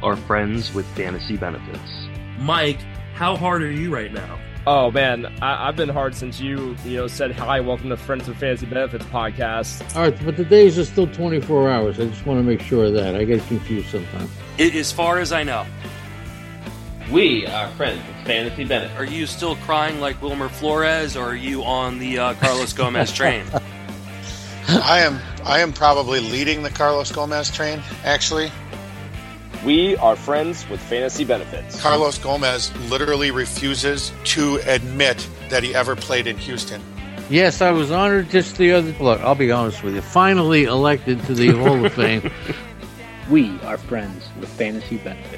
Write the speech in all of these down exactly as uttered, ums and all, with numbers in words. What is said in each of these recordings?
are friends with fantasy benefits. Mike, how hard are you right now? Oh man, I- I've been hard since you, you know, said hi. Welcome to Friends with Fantasy Benefits podcast. All right, but the days are still twenty-four hours. I just want to make sure of that. I get confused sometimes. It, as far as I know. We are friends with Fantasy Benefits. Are you still crying like Wilmer Flores, or are you on the uh, Carlos Gomez train? I am. I am probably leading the Carlos Gomez train. Actually, We are friends with Fantasy Benefits. Carlos Gomez literally refuses to admit that he ever played in Houston. Yes, I was honored just the other... Look, I'll be honest with you. Finally elected to the Hall of Fame. We are friends with Fantasy Benefits.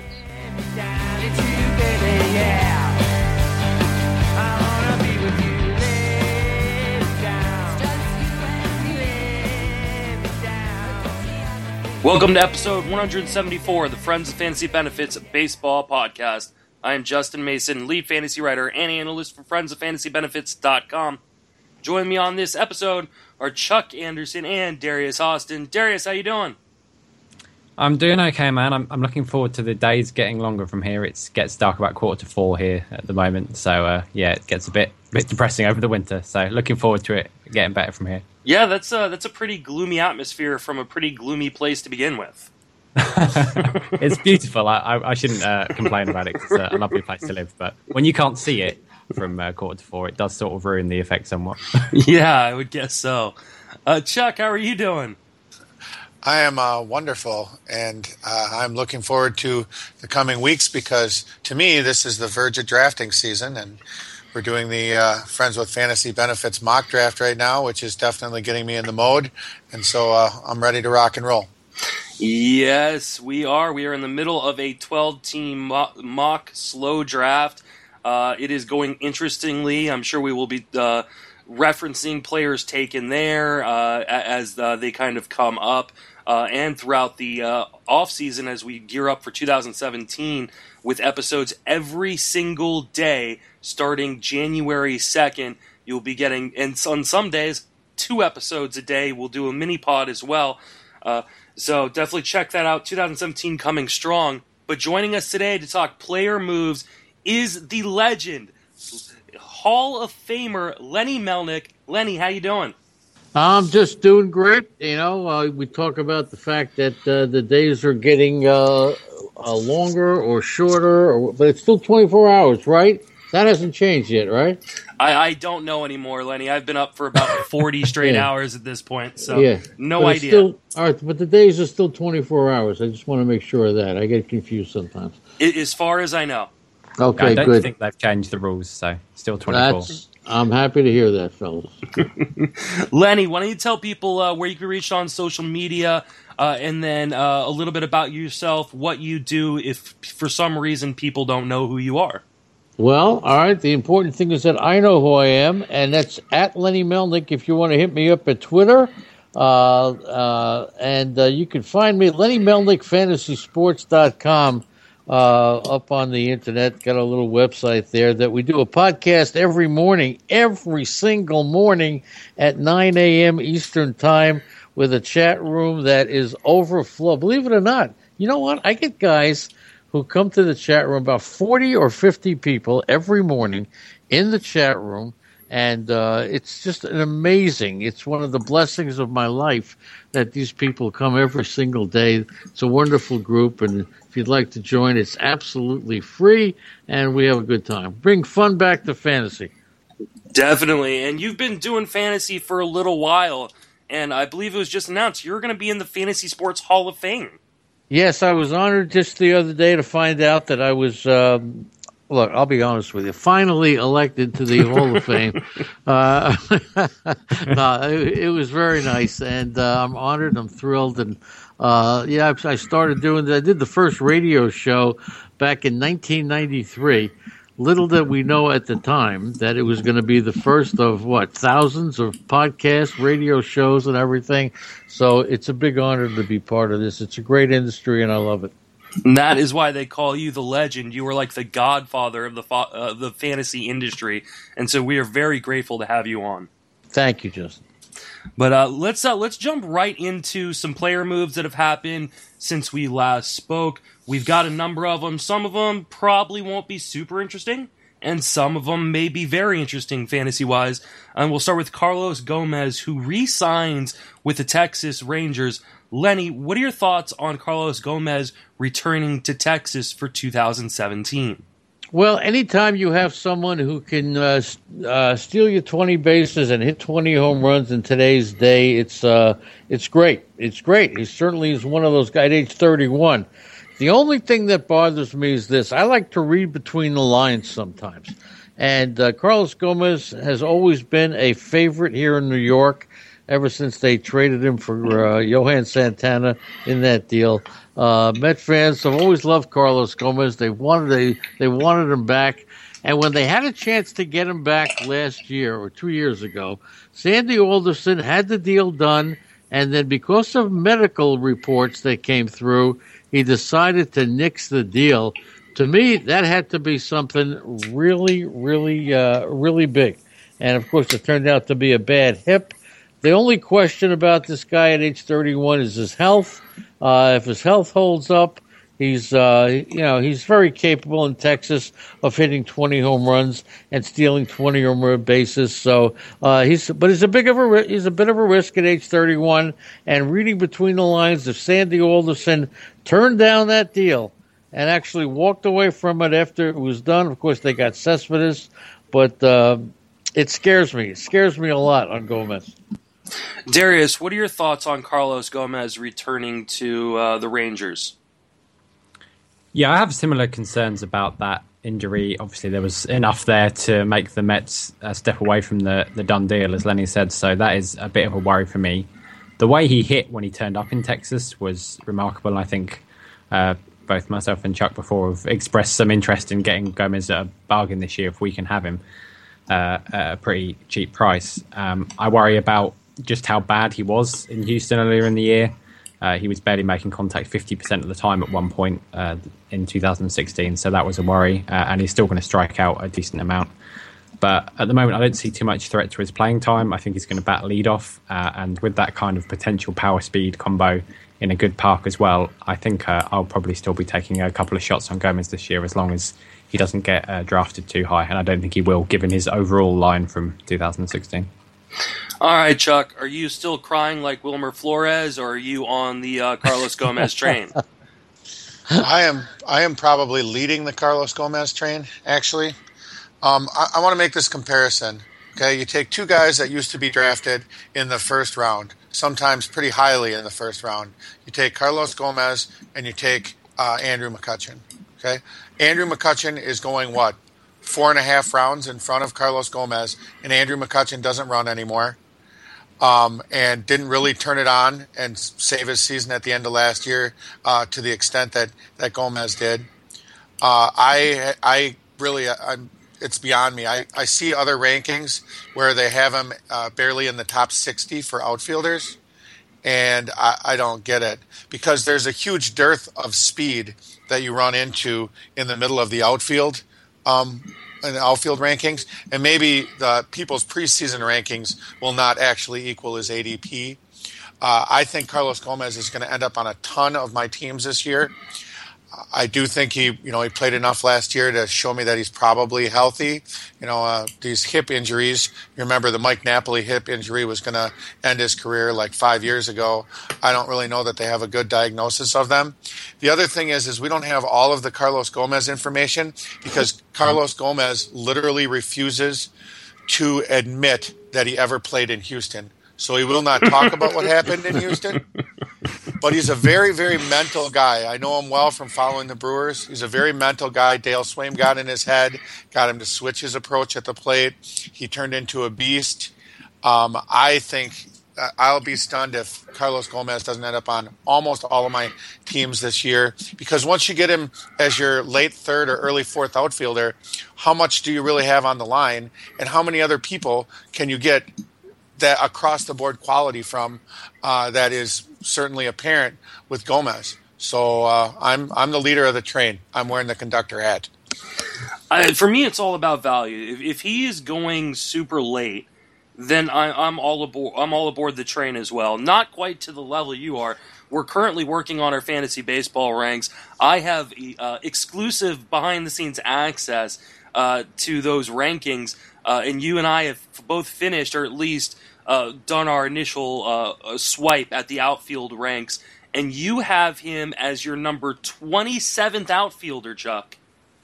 Welcome to episode one seventy-four of the Friends of Fantasy Benefits Baseball Podcast. I am Justin Mason, lead fantasy writer and analyst for friends of fantasy benefits dot com. Joining me on this episode are Chuck Anderson and Darius Austin. Darius, how you doing? I'm doing okay, man. I'm, I'm looking forward to the days getting longer from here. It gets dark about quarter to four here at the moment, so uh, yeah, it gets a bit bit depressing over the winter. So looking forward to it getting better from here. Yeah, that's a, that's a pretty gloomy atmosphere from a pretty gloomy place to begin with. It's beautiful. I, I, I shouldn't uh, complain about it. It's a lovely place to live. But when you can't see it from uh, quarter to four, it does sort of ruin the effect somewhat. Yeah, I would guess so. Uh, Chuck, how are you doing? I am uh, wonderful, and uh, I'm looking forward to the coming weeks because, to me, this is the verge of drafting season, and we're doing the uh, Friends with Fantasy Benefits mock draft right now, which is definitely getting me in the mode, and so uh, I'm ready to rock and roll. Yes, we are. We are in the middle of a twelve-team mock, mock slow draft. Uh, it is going interestingly. I'm sure we will be uh, referencing players taken there uh, as uh, they kind of come up. Uh, and throughout the uh, offseason as we gear up for two thousand seventeen with episodes every single day starting January second. You'll be getting, and on some days, two episodes a day. We'll do a mini pod as well. Uh, so definitely check that out. two thousand seventeen coming strong. But joining us today to talk player moves is the legend, Hall of Famer Lenny Melnick. Lenny, how you doing? I'm just doing great. You know, uh, we talk about the fact that uh, the days are getting uh, uh, longer or shorter, or, but it's still twenty-four hours, right? That hasn't changed yet, right? I, I don't know anymore, Lenny. I've been up for about forty straight yeah. hours at this point, so yeah. no but idea. Still, all right, but the days are still twenty-four hours. I just want to make sure of that. I get confused sometimes. It, as far as I know. Okay, I don't good. think they've changed the rules, so still twenty-four. That's, I'm happy to hear that, fellas. Lenny, why don't you tell people uh, where you can reach on social media, uh, and then uh, a little bit about yourself, what you do if for some reason people don't know who you are. Well, all right. The important thing is that I know who I am, and that's at Lenny Melnick. If you want to hit me up at Twitter, uh, uh, and uh, you can find me at Lenny Melnick Fantasy Sports dot com. Uh, up on the internet, got a little website there that we do a podcast every morning, every single morning at nine a.m. Eastern time with a chat room that is overflow. Believe it or not, you know what? I get guys who come to the chat room, about forty or fifty people every morning in the chat room, and uh, it's just an amazing. It's one of the blessings of my life that these people come every single day. It's a wonderful group, and if you'd like to join, it's absolutely free, and we have a good time. Bring fun back to fantasy. Definitely, and you've been doing fantasy for a little while, and I believe it was just announced you're going to be in the Fantasy Sports Hall of Fame. Yes, I was honored just the other day to find out that I was, um, look, I'll be honest with you, finally elected to the Hall of Fame. Uh, no, it, it was very nice, and uh, I'm honored, I'm thrilled, and uh, yeah, I started doing, I did the first radio show back in nineteen ninety-three. Little did we know at the time that it was going to be the first of, what, thousands of podcasts, radio shows, and everything. So it's a big honor to be part of this. It's a great industry, and I love it. And that is why they call you the legend. You are like the godfather of the fa- uh, the fantasy industry. And so we are very grateful to have you on. Thank you, Justin. But uh, let's uh, let's jump right into some player moves that have happened since we last spoke. We've got a number of them. Some of them probably won't be super interesting, and some of them may be very interesting fantasy-wise. And we'll start with Carlos Gomez, who re-signs with the Texas Rangers. Lenny, what are your thoughts on Carlos Gomez returning to Texas for two thousand seventeen? Well, anytime you have someone who can uh, uh, steal you twenty bases and hit twenty home runs in today's day, it's uh, it's great. It's great. He certainly is one of those guys at age thirty-one. The only thing that bothers me is this. I like to read between the lines sometimes. And uh, Carlos Gomez has always been a favorite here in New York ever since they traded him for uh, Johan Santana in that deal. Uh, Met fans have always loved Carlos Gomez. They wanted they, they wanted him back. And when they had a chance to get him back last year or two years ago, Sandy Alderson had the deal done. And then because of medical reports that came through, he decided to nix the deal. To me, that had to be something really, really, uh, really big. And, of course, it turned out to be a bad hip. The only question about this guy at age thirty-one is his health. Uh, if his health holds up, he's, uh, you know, he's very capable in Texas of hitting twenty home runs and stealing twenty or more bases. So, uh, he's, but he's a big of a, he's a bit of a risk at age thirty-one. And reading between the lines, if Sandy Alderson turned down that deal and actually walked away from it after it was done, of course they got Cespedes, but uh, it scares me. It scares me a lot on Gomez. Darius, what are your thoughts on Carlos Gomez returning to uh, the Rangers? Yeah, I have similar concerns about that injury. Obviously, there was enough there to make the Mets uh, step away from the, the done deal, as Lenny said, so that is a bit of a worry for me. The way he hit when he turned up in Texas was remarkable, and I think uh, both myself and Chuck before have expressed some interest in getting Gomez at a bargain this year if we can have him uh, at a pretty cheap price. Um, I worry about just how bad he was in Houston earlier in the year. Uh, he was barely making contact fifty percent of the time at one point uh, in two thousand sixteen, so that was a worry, uh, and he's still going to strike out a decent amount. But at the moment, I don't see too much threat to his playing time. I think he's going to bat leadoff, uh, and with that kind of potential power-speed combo in a good park as well, I think uh, I'll probably still be taking a couple of shots on Gomez this year as long as he doesn't get uh, drafted too high, and I don't think he will, given his overall line from two thousand sixteen. All right, Chuck, are you still crying like Wilmer Flores, or are you on the uh, Carlos Gomez train? I am I am probably leading the Carlos Gomez train, actually. Um, I, I want to make this comparison. Okay, you take two guys that used to be drafted in the first round, sometimes pretty highly in the first round. You take Carlos Gomez and you take uh, Andrew McCutchen. Okay, Andrew McCutchen is going, what, four and a half rounds in front of Carlos Gomez, and Andrew McCutchen doesn't run anymore. Um, and didn't really turn it on and save his season at the end of last year uh, to the extent that, that Gomez did. Uh, I I really, I'm, it's beyond me. I, I see other rankings where they have him uh, barely in the top sixty for outfielders, and I, I don't get it because there's a huge dearth of speed that you run into in the middle of the outfield. Um, in the outfield rankings, and maybe the people's preseason rankings will not actually equal his A D P. Uh, I think Carlos Gomez is going to end up on a ton of my teams this year. I do think he, you know, he played enough last year to show me that he's probably healthy. You know, uh, these hip injuries. You remember the Mike Napoli hip injury was going to end his career like five years ago. I don't really know that they have a good diagnosis of them. The other thing is, is we don't have all of the Carlos Gomez information because Carlos Gomez literally refuses to admit that he ever played in Houston. So he will not talk about what happened in Houston. But he's a very, very mental guy. I know him well from following the Brewers. He's a very mental guy. Dale Swaim got in his head, got him to switch his approach at the plate. He turned into a beast. Um, I think uh, I'll be stunned if Carlos Gomez doesn't end up on almost all of my teams this year. Because once you get him as your late third or early fourth outfielder, how much do you really have on the line? And how many other people can you get that across the board quality from uh, that is certainly apparent with Gomez. So uh, I'm I'm the leader of the train. I'm wearing the conductor hat. I, for me, it's all about value. If, if he is going super late, then I, I'm all aboard. I'm all aboard the train as well. Not quite to the level you are, we're currently working on our fantasy baseball ranks. I have uh, exclusive behind-the-scenes access uh, to those rankings, uh, and you and I have both finished, or at least uh, done our initial uh, swipe at the outfield ranks, and you have him as your number twenty-seventh outfielder, Chuck.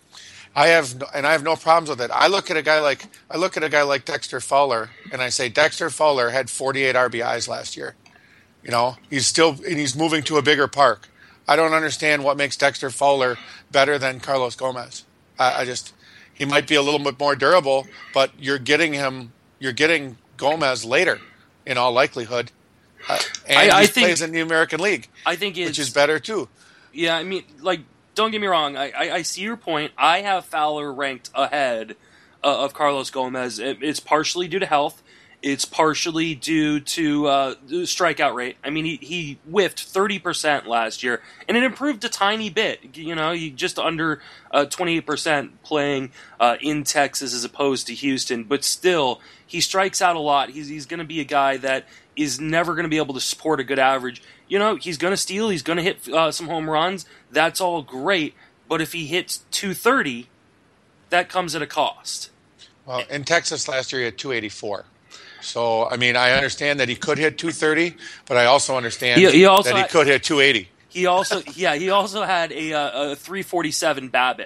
I have, no, and I have no problems with it. I look at a guy like I look at a guy like Dexter Fowler, and I say Dexter Fowler had forty-eight R B Is last year. You know, he's still and he's moving to a bigger park. I don't understand what makes Dexter Fowler better than Carlos Gomez. I, I just he might be a little bit more durable, but you're getting him. You're getting Gomez later, in all likelihood, uh, and I, I he think, plays in the American League. I think it's, which is better too. Yeah, I mean, like. Don't get me wrong. I, I, I see your point. I have Fowler ranked ahead uh, of Carlos Gomez. It, it's partially due to health. It's partially due to uh, the strikeout rate. I mean, he, he whiffed thirty percent last year, and it improved a tiny bit. You know, he just under uh, twenty-eight percent playing uh, in Texas as opposed to Houston. But still, he strikes out a lot. He's, he's going to be a guy that is never going to be able to support a good average. You know, he's going to steal. He's going to hit uh, some home runs. That's all great. But if he hits two thirty, that comes at a cost. Well, in Texas last year, he had two eighty-four. So, I mean, I understand that he could hit two thirty, but I also understand he, he also that he had, could hit two eighty. He also, yeah, he also had a, a three forty-seven BABIP.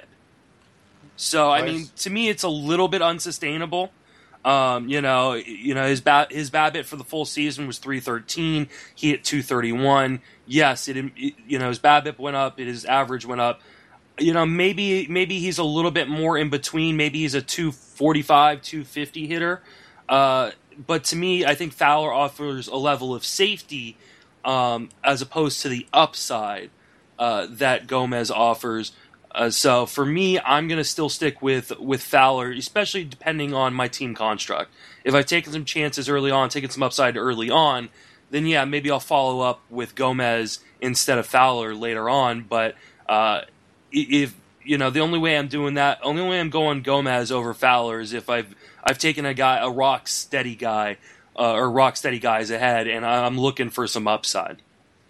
So, I Nice. mean, to me, it's a little bit unsustainable. Um, you know, you know his ba- his BABIP for the full season was three thirteen. He hit two thirty-one. Yes, it, it you know his BABIP went up, his average went up. You know, maybe maybe he's a little bit more in between. Maybe he's a two forty-five, two fifty hitter. Uh, but to me, I think Fowler offers a level of safety um, as opposed to the upside uh, that Gomez offers. Uh, so for me, I'm going to still stick with, with Fowler, especially depending on my team construct. If I've taken some chances early on, taken some upside early on, then yeah, maybe I'll follow up with Gomez instead of Fowler later on. But uh, if you know, the only way I'm doing that, only way I'm going Gomez over Fowler is if I've I've taken a guy, a rock steady guy, uh, or rock steady guys ahead, and I'm looking for some upside.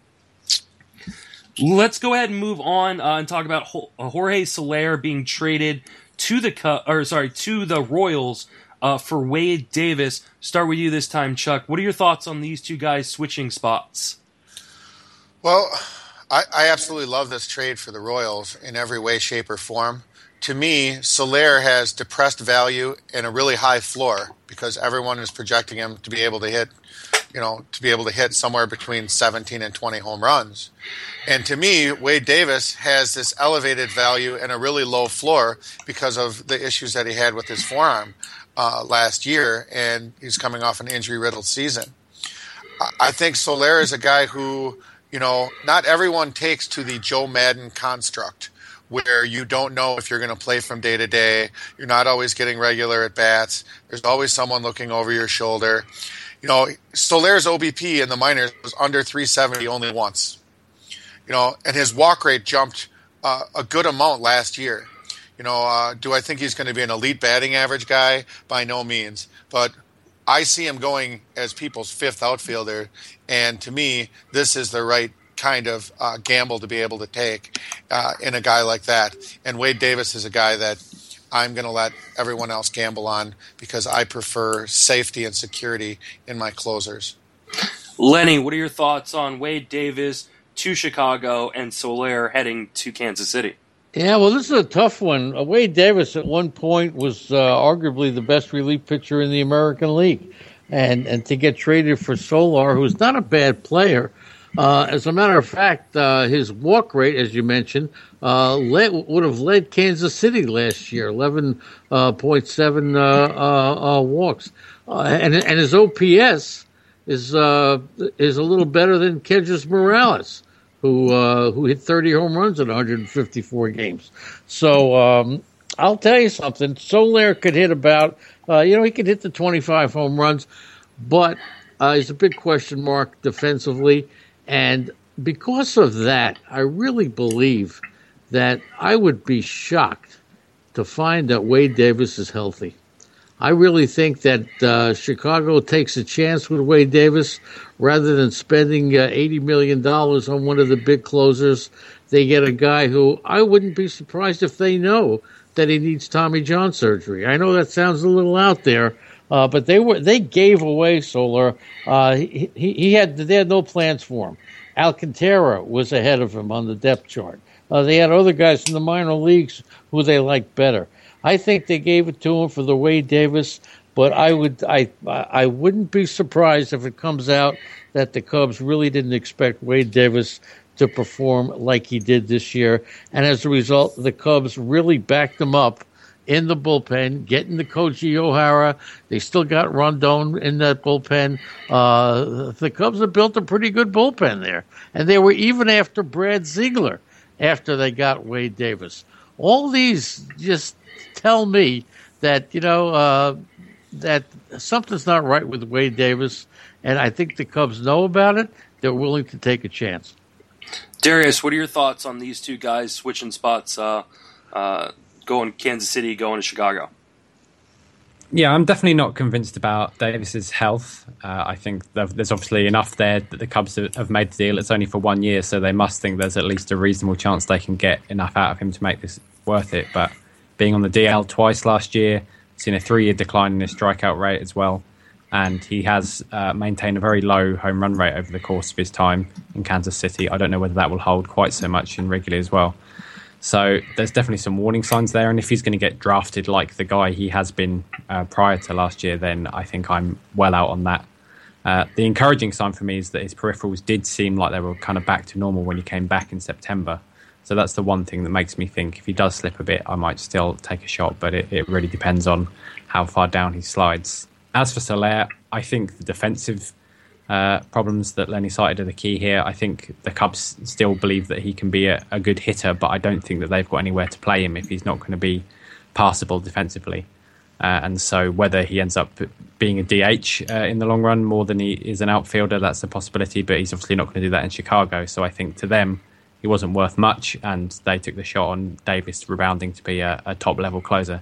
Let's go ahead and move on uh, and talk about Jorge Soler being traded to the Cubs, or sorry, to the Royals uh, for Wade Davis. Start with you this time, Chuck. What are your thoughts on these two guys switching spots? Well, I, I absolutely love this trade for the Royals in every way, shape, or form. To me, Soler has depressed value and a really high floor because everyone is projecting him to be able to hit, you know, to be able to hit somewhere between seventeen and twenty home runs. And to me, Wade Davis has this elevated value and a really low floor because of the issues that he had with his forearm uh, last year, and he's coming off an injury-riddled season. I think Soler is a guy who, you know, not everyone takes to the Joe Madden construct, where you don't know if you're going to play from day to day. You're not always getting regular at bats. There's always someone looking over your shoulder. You know, Soler's O B P in the minors was under three seventy only once. You know, and his walk rate jumped uh, a good amount last year. You know, uh, do I think he's going to be an elite batting average guy? By no means. But I see him going as people's fifth outfielder, and to me, this is the right kind of uh, gamble to be able to take uh, in a guy like that. And Wade Davis is a guy that I'm going to let everyone else gamble on because I prefer safety and security in my closers. Lenny, what are your thoughts on Wade Davis to Chicago and Soler heading to Kansas City? Yeah, well, this is a tough one. Uh, Wade Davis at one point was uh, arguably the best relief pitcher in the American League. And, and to get traded for Soler, who's not a bad player, Uh, as a matter of fact, uh, his walk rate, as you mentioned, uh, led, would have led Kansas City last year, eleven point seven uh, uh, uh, walks. Uh, and, and his O P S is uh, is a little better than Kedris Morales, who uh, who hit thirty home runs in one hundred fifty-four games. So um, I'll tell you something. Soler could hit about, uh, you know, he could hit the twenty-five home runs, but uh, he's a big question mark defensively. And because of that, I really believe that I would be shocked to find that Wade Davis is healthy. I really think that uh, Chicago takes a chance with Wade Davis rather than spending uh, eighty million dollars on one of the big closers. They get a guy who I wouldn't be surprised if they know that he needs Tommy John surgery. I know that sounds a little out there, uh, but they were they gave away Soler. Uh, he, he, he had they had no plans for him. Alcantara was ahead of him on the depth chart. Uh, they had other guys in the minor leagues who they liked better. I think they gave it to him for the Wade Davis, but I would I I wouldn't be surprised if it comes out that the Cubs really didn't expect Wade Davis to perform like he did this year, and as a result, the Cubs really backed him up in the bullpen, getting the Koji Ohara. They still got Rondon in that bullpen. Uh, the Cubs have built a pretty good bullpen there, and they were even after Brad Ziegler after they got Wade Davis. All these just tell me that, you know, uh, that something's not right with Wade Davis, and I think the Cubs know about it. They're willing to take a chance. Darius, what are your thoughts on these two guys switching spots, uh, uh, going Kansas City, going to Chicago? Yeah, I'm definitely not convinced about Davis's health. Uh, I think there's obviously enough there that the Cubs have made the deal. It's only for one year, so they must think there's at least a reasonable chance they can get enough out of him to make this worth it. But being on the D L twice last year, seen a three-year decline in his strikeout rate as well, and he has uh, maintained a very low home run rate over the course of his time in Kansas City. I don't know whether that will hold quite so much in Wrigley as well. So there's definitely some warning signs there, and if he's going to get drafted like the guy he has been uh, prior to last year, then I think I'm well out on that. Uh, the encouraging sign for me is that his peripherals did seem like they were kind of back to normal when he came back in September. So that's the one thing that makes me think if he does slip a bit, I might still take a shot, but it, it really depends on how far down he slides. As for Soler, I think the defensive uh, problems that Lenny cited are the key here. I think the Cubs still believe that he can be a, a good hitter, but I don't think that they've got anywhere to play him if he's not going to be passable defensively. Uh, and so whether he ends up being a D H uh, in the long run more than he is an outfielder, that's a possibility, but he's obviously not going to do that in Chicago. So I think to them, he wasn't worth much, and they took the shot on Davis rebounding to be a, a top-level closer.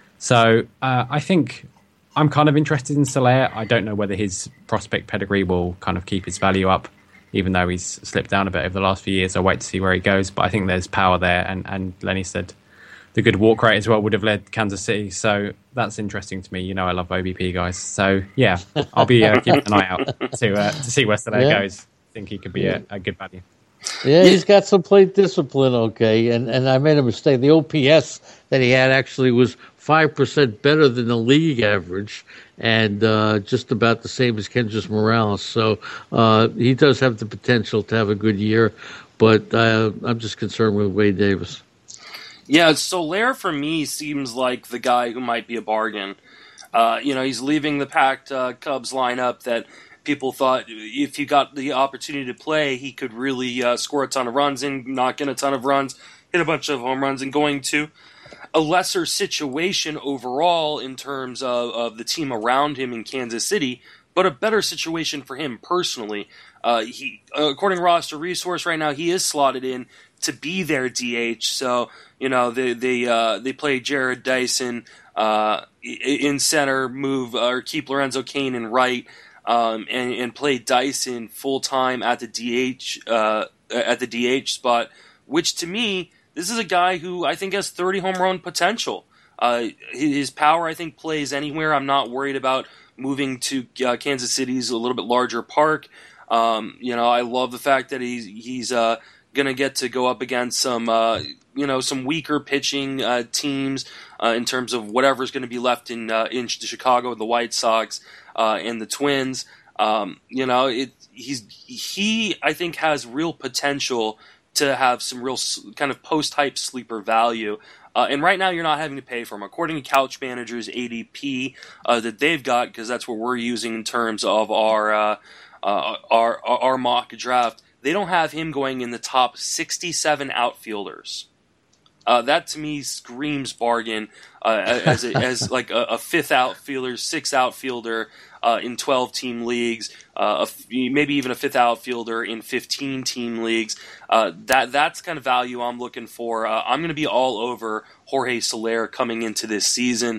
So uh, I think I'm kind of interested in Soler. I don't know whether his prospect pedigree will kind of keep his value up, even though he's slipped down a bit over the last few years. I'll wait to see where he goes, but I think there's power there, and, and Lenny said the good walk rate as well would have led Kansas City, so that's interesting to me. You know I love O B P guys, so yeah, I'll be uh, keeping an eye out to uh, to see where Soler yeah. goes. I think he could be a, a good value. Yeah, he's got some plate discipline, okay, and and I made a mistake. The O P S that he had actually was five percent better than the league average, and uh, just about the same as Kendrys Morales. So uh, he does have the potential to have a good year, but uh, I'm just concerned with Wade Davis. Yeah, Soler for me seems like the guy who might be a bargain. Uh, you know, he's leaving the packed uh, Cubs lineup that people thought if he got the opportunity to play, he could really uh, score a ton of runs and knock in a ton of runs, hit a bunch of home runs, and going to a lesser situation overall in terms of, of the team around him in Kansas City, but a better situation for him personally. Uh, he, according to Roster Resource right now, he is slotted in to be their D H. So, you know, they they uh, they play Jared Dyson uh, in center, move uh, or keep Lorenzo Cain in right, um, and and play Dyson full time at the D H uh, at the D H spot. Which to me, this is a guy who I think has thirty home run potential. Uh, his power, I think, plays anywhere. I'm not worried about moving to uh, Kansas City's a little bit larger park. Um, you know, I love the fact that he's he's uh, going to get to go up against some uh, you know some weaker pitching uh, teams uh, in terms of whatever's going to be left in uh, in Chicago, the White Sox uh, and the Twins. Um, you know, it he's he I think has real potential to have some real kind of post-hype sleeper value. Uh, and right now you're not having to pay for him. According to Couch Manager's A D P uh, that they've got, because that's what we're using in terms of our, uh, uh, our our mock draft, they don't have him going in the top sixty-seven outfielders. Uh, that to me screams bargain uh, as a, as like a, a fifth outfielder, sixth outfielder uh, in twelve-team leagues, uh, a, maybe even a fifth outfielder in fifteen-team leagues. Uh, that that's kind of value I'm looking for. Uh, I'm going to be all over Jorge Soler coming into this season.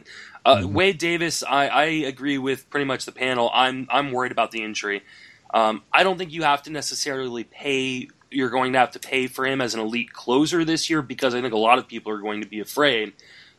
Uh, Mm-hmm. Wade Davis, I, I agree with pretty much the panel. I'm I'm worried about the injury. Um, I don't think you have to necessarily pay. You're going to have to pay for him as an elite closer this year because I think a lot of people are going to be afraid.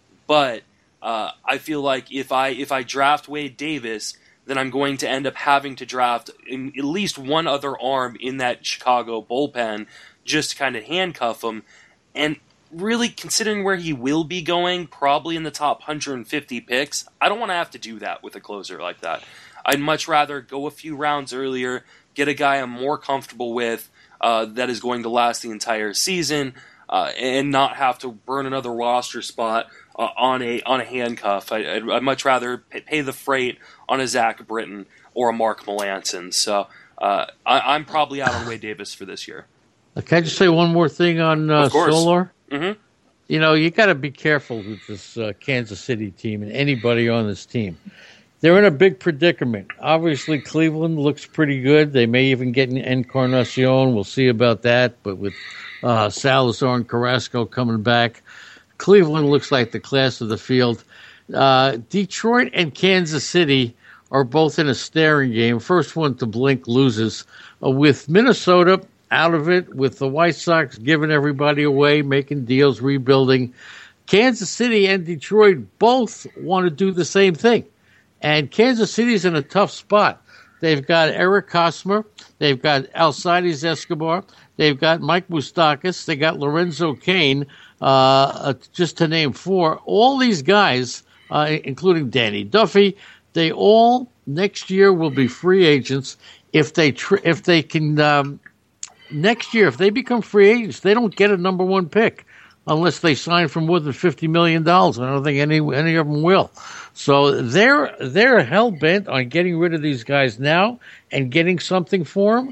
But uh, I feel like if I if I draft Wade Davis, then I'm going to end up having to draft in, at least one other arm in that Chicago bullpen just to kind of handcuff him. And really, considering where he will be going, probably in the top one hundred fifty picks, I don't want to have to do that with a closer like that. I'd much rather go a few rounds earlier, get a guy I'm more comfortable with uh, that is going to last the entire season, uh, and not have to burn another roster spot uh, on a on a handcuff. I, I'd, I'd much rather pay the freight on a Zach Britton or a Mark Melancon. So uh, I, I'm probably out on Wade Davis for this year. Can I just say one more thing on uh, Of course. Solar? Mm-hmm. You know, you got to be careful with this uh, Kansas City team and anybody on this team. They're in a big predicament. Obviously, Cleveland looks pretty good. They may even get an Encarnacion. We'll see about that. But with uh, Salazar and Carrasco coming back, Cleveland looks like the class of the field. Uh, Detroit and Kansas City are both in a staring game. First one to blink loses. Uh, with Minnesota out of it, with the White Sox giving everybody away, making deals, rebuilding, Kansas City and Detroit both want to do the same thing. And Kansas City's in a tough spot. They've got Eric Hosmer. They've got Alcides Escobar. They've got Mike Moustakas. They got Lorenzo Cain, uh, uh, just to name four. All these guys, uh, including Danny Duffy, they all next year will be free agents if they tr- if they can. Um, next year, if they become free agents, they don't get a number one pick unless they sign for more than fifty million dollars. I don't think any any of them will. So they're they're hell bent on getting rid of these guys now and getting something for them,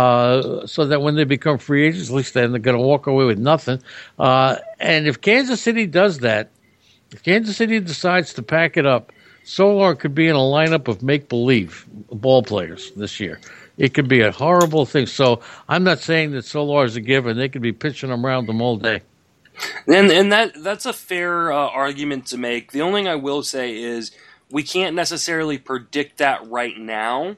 uh, so that when they become free agents, at least they're going to walk away with nothing. Uh, and if Kansas City does that, if Kansas City decides to pack it up, Solar could be in a lineup of make-believe ball players this year. It could be a horrible thing. So I'm not saying that Solar is a given. They could be pitching them around them all day. And and that that's a fair uh, argument to make. The only thing I will say is we can't necessarily predict that right now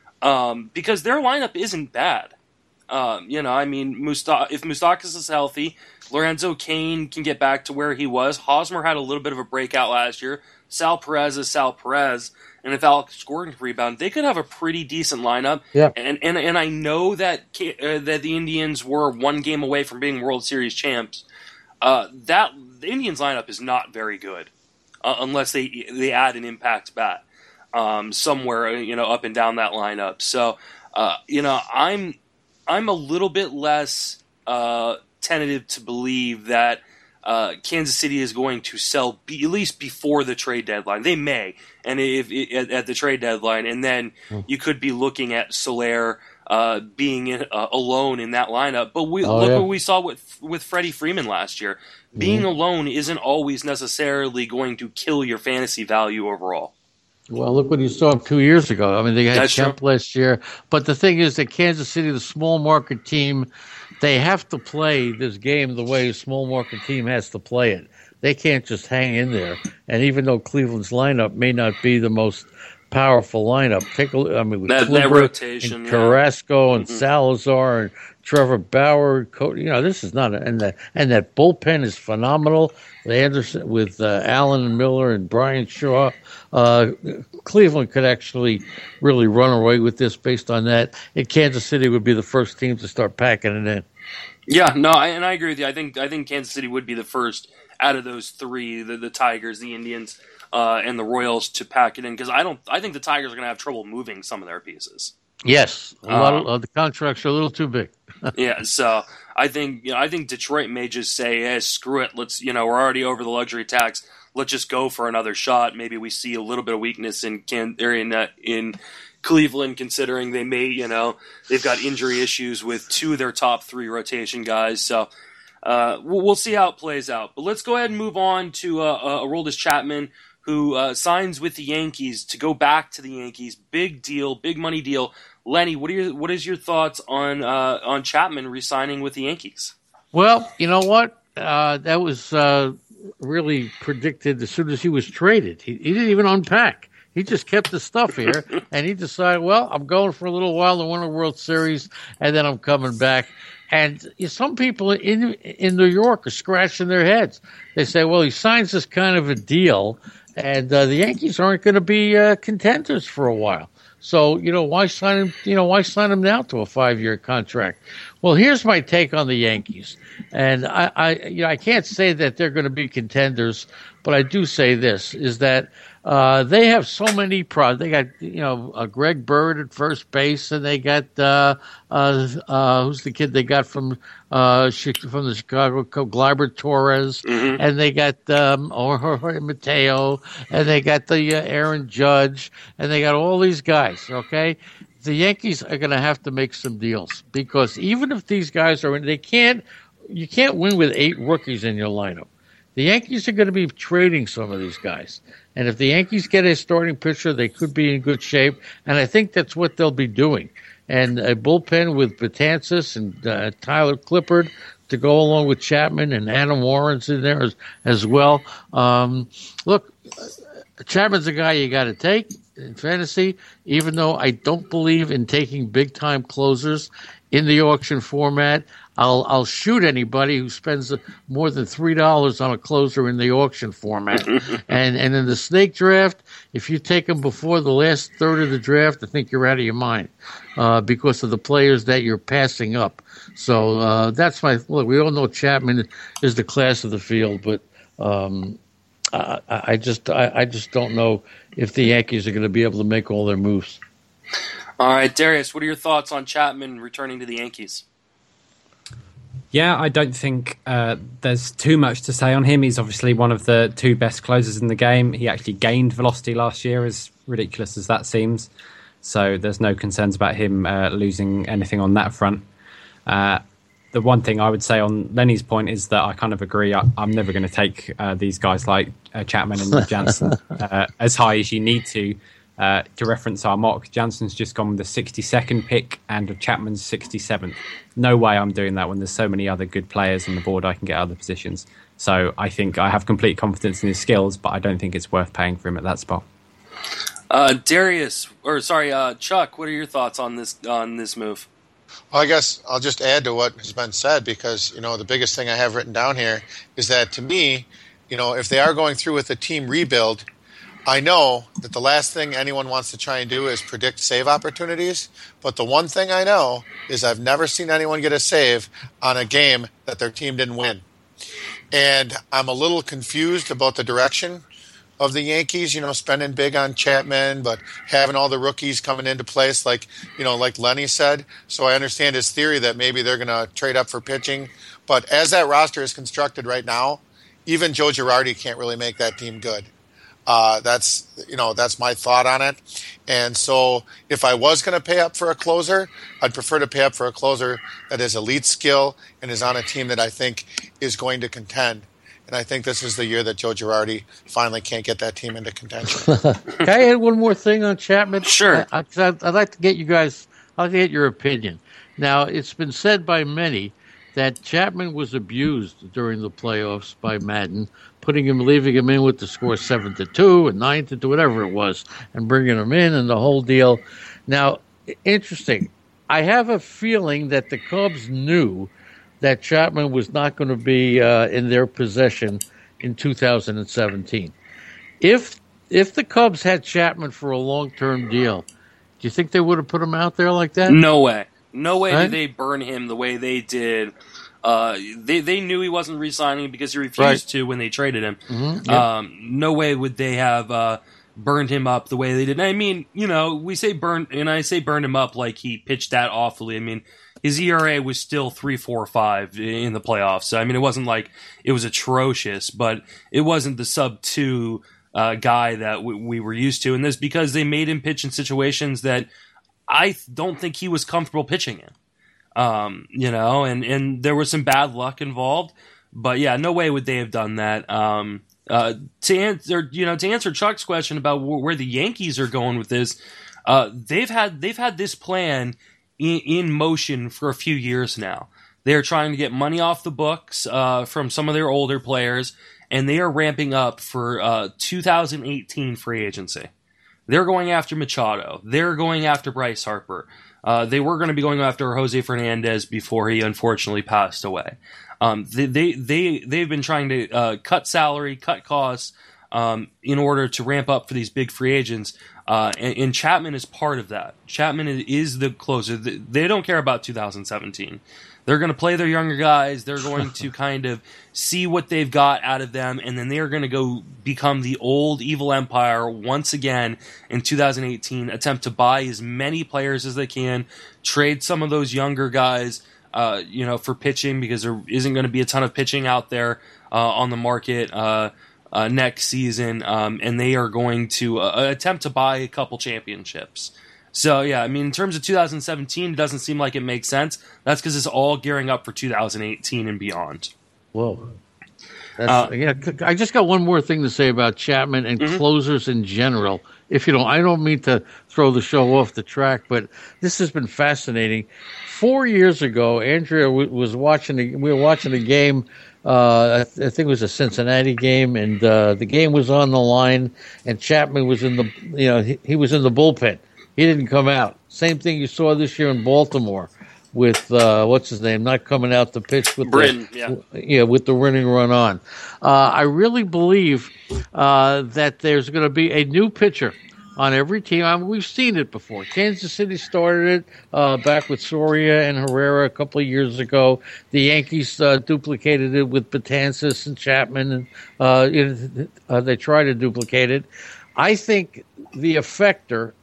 um, because their lineup isn't bad. Um, you know, I mean, Musta- if Moustakas is healthy, Lorenzo Cain can get back to where he was. Hosmer had a little bit of a breakout last year. Sal Perez is Sal Perez. And if Alex Gordon can rebound, they could have a pretty decent lineup. Yeah. And and and I know that uh, that the Indians were one game away from being World Series champs. Uh, that the Indians lineup is not very good uh, unless they they add an impact bat um, somewhere, you know, up and down that lineup. So, uh, you know, I'm I'm a little bit less uh, tentative to believe that uh, Kansas City is going to sell be, at least before the trade deadline. They may, and if, if at, at the trade deadline, and then mm. you could be looking at Soler Uh, being in, uh, alone in that lineup. But we, oh, look yeah. what we saw with with Freddie Freeman last year. Being mm-hmm. alone isn't always necessarily going to kill your fantasy value overall. Well, look what you saw two years ago. I mean, they had That's Kemp true. last year. But the thing is that Kansas City, the small market team, they have to play this game the way a small market team has to play it. They can't just hang in there. And even though Cleveland's lineup may not be the most powerful lineup. Take a look. I mean, with That, that Kluber rotation, and yeah. Carrasco and Mm-hmm. Salazar and Trevor Bauer. You know, this is not a, and that and that bullpen is phenomenal. The Anderson with uh, Allen and Miller and Brian Shaw. Uh, Cleveland could actually really run away with this based on that. And Kansas City would be the first team to start packing it in. Yeah, no, I, and I agree with you. I think I think Kansas City would be the first out of those three: the, the Tigers, the Indians, uh, and the Royals to pack it in. Because I don't, I think the Tigers are going to have trouble moving some of their pieces. Yes, a lot of Um, uh, the contracts are a little too big. Yeah, so I think you know, I think Detroit may just say, "Hey, screw it. Let's you know we're already over the luxury tax. Let's just go for another shot." Maybe we see a little bit of weakness in Can or in uh, in Cleveland, considering they may you know they've got injury issues with two of their top three rotation guys. So uh, we'll, we'll see how it plays out. But let's go ahead and move on to uh, uh, Aroldis Chapman, who uh, signs with the Yankees to go back to the Yankees. Big deal, big money deal. Lenny, what are your what is your thoughts on uh, on Chapman re-signing with the Yankees? Well, you know what? Uh, that was uh, really predicted as soon as he was traded. He, he didn't even unpack. He just kept the stuff here, and he decided, well, I'm going for a little while to win a World Series, and then I'm coming back. And some people in in New York are scratching their heads. They say, well, he signs this kind of a deal, and uh, the Yankees aren't going to be uh, contenders for a while. So, you know, why sign him, you know, why sign him now to a five-year contract? Well, here's my take on the Yankees. And I, I you know, I can't say that they're going to be contenders, but I do say this, is that uh, they have so many pros. They got, you know, uh, Greg Bird at first base, and they got, uh, uh, uh, who's the kid they got from uh, from the Chicago Cubs, Gleyber Torres, mm-hmm. and they got um, Jorge Mateo, and they got the uh, Aaron Judge, and they got all these guys, okay? The Yankees are going to have to make some deals, because even if these guys are in, they can't, you can't win with eight rookies in your lineup. The Yankees are going to be trading some of these guys. And if the Yankees get a starting pitcher, they could be in good shape. And I think that's what they'll be doing. And a bullpen with Betances and uh, Tyler Clippard to go along with Chapman, and Adam Warren's in there as, as well. Um, look, Chapman's a guy you got to take in fantasy, even though I don't believe in taking big-time closers in the auction format. I'll I'll shoot anybody who spends more than three dollars on a closer in the auction format. and and in the snake draft, if you take them before the last third of the draft, I think you're out of your mind uh, because of the players that you're passing up. So uh, that's my look. We all know Chapman is the class of the field, but um, I, I just I, I just don't know if the Yankees are going to be able to make all their moves. All right, Darius, what are your thoughts on Chapman returning to the Yankees? Yeah, I don't think uh, there's too much to say on him. He's obviously one of the two best closers in the game. He actually gained velocity last year, as ridiculous as that seems. So there's no concerns about him uh, losing anything on that front. Uh, the one thing I would say on Lenny's point is that I kind of agree. I, I'm never going to take uh, these guys like uh, Chapman and Jansen uh, as high as you need to. Uh, to reference our mock, Jansen's just gone with the sixty-second pick and Chapman's sixty-seventh. No way I'm doing that when there's so many other good players on the board I can get other positions. So I think I have complete confidence in his skills, but I don't think it's worth paying for him at that spot. Uh, Darius, or sorry, uh, Chuck, what are your thoughts on this on this move? Well, I guess I'll just add to what has been said, because, you know, the biggest thing I have written down here is that, to me, you know, if they are going through with a team rebuild, I know that the last thing anyone wants to try and do is predict save opportunities, but the one thing I know is I've never seen anyone get a save on a game that their team didn't win. And I'm a little confused about the direction of the Yankees, you know, spending big on Chapman, but having all the rookies coming into place, like, you know, like Lenny said. So I understand his theory that maybe they're going to trade up for pitching. But as that roster is constructed right now, even Joe Girardi can't really make that team good. Uh, that's, you know, that's my thought on it. And so if I was going to pay up for a closer, I'd prefer to pay up for a closer that has elite skill and is on a team that I think is going to contend. And I think this is the year that Joe Girardi finally can't get that team into contention. Can I add one more thing on Chapman? Sure. I, I, I'd like to get you guys, I'd like to get your opinion. Now, it's been said by many that Chapman was abused during the playoffs by Madden, putting him, leaving him in with the score seven to two and nine to two, whatever it was, and bringing him in and the whole deal. Now, interesting. I have a feeling that the Cubs knew that Chapman was not going to be uh, in their possession in two thousand seventeen. If if the Cubs had Chapman for a long-term deal, do you think they would have put him out there like that? No way. No way Right? did they burn him the way they did. Uh, they they knew he wasn't re-signing because he refused Right. to when they traded him. Mhm, yeah. Um, no way would they have uh, burned him up the way they did. I mean, you know, we say burn, and I say burned him up like he pitched that awfully. I mean, his E R A was still three, four, five in the playoffs. So, I mean, it wasn't like it was atrocious, but it wasn't the sub two uh, guy that w- we were used to. And this because they made him pitch in situations that I don't think he was comfortable pitching in. Um, you know, and, and there was some bad luck involved, but yeah, no way would they have done that. Um, uh, to answer, you know, to answer Chuck's question about wh- where the Yankees are going with this, uh, they've had, they've had this plan in, in motion for a few years now. They're trying to get money off the books, uh, from some of their older players, and they are ramping up for uh, two thousand eighteen free agency. They're going after Machado. They're going after Bryce Harper. Uh, they were going to be going after Jose Fernandez before he unfortunately passed away. Um, they, they, they, they've been trying to uh, cut salary, cut costs um, in order to ramp up for these big free agents. Uh, and, and Chapman is part of that. Chapman is the closer. They don't care about two thousand seventeen. They're going to play their younger guys. They're going to kind of see what they've got out of them, and then they are going to go become the old evil empire once again in two thousand eighteen, attempt to buy as many players as they can, trade some of those younger guys uh, you know, for pitching because there isn't going to be a ton of pitching out there uh, on the market uh, uh, next season, um, and they are going to uh, attempt to buy a couple championships. So, yeah, I mean, in terms of two thousand seventeen, it doesn't seem like it makes sense. That's because it's all gearing up for two thousand eighteen and beyond. Whoa. That's, uh, yeah, I just got one more thing to say about Chapman and mm-hmm. closers in general. If you don't, I don't mean to throw the show off the track, but this has been fascinating. Four years ago, Andrea w- was watching. A, we were watching a game. Uh, I, th- I think it was a Cincinnati game, and uh, the game was on the line. And Chapman was in the, you know, he, he was in the bullpen. He didn't come out. Same thing you saw this year in Baltimore with, uh, what's his name, not coming out to pitch with Britton, the, yeah. yeah, with the running run on. Uh, I really believe uh, that there's going to be a new pitcher on every team. I mean, we've seen it before. Kansas City started it uh, back with Soria and Herrera a couple of years ago. The Yankees uh, duplicated it with Betances and Chapman, and uh, it, uh, they tried to duplicate it. I think the effector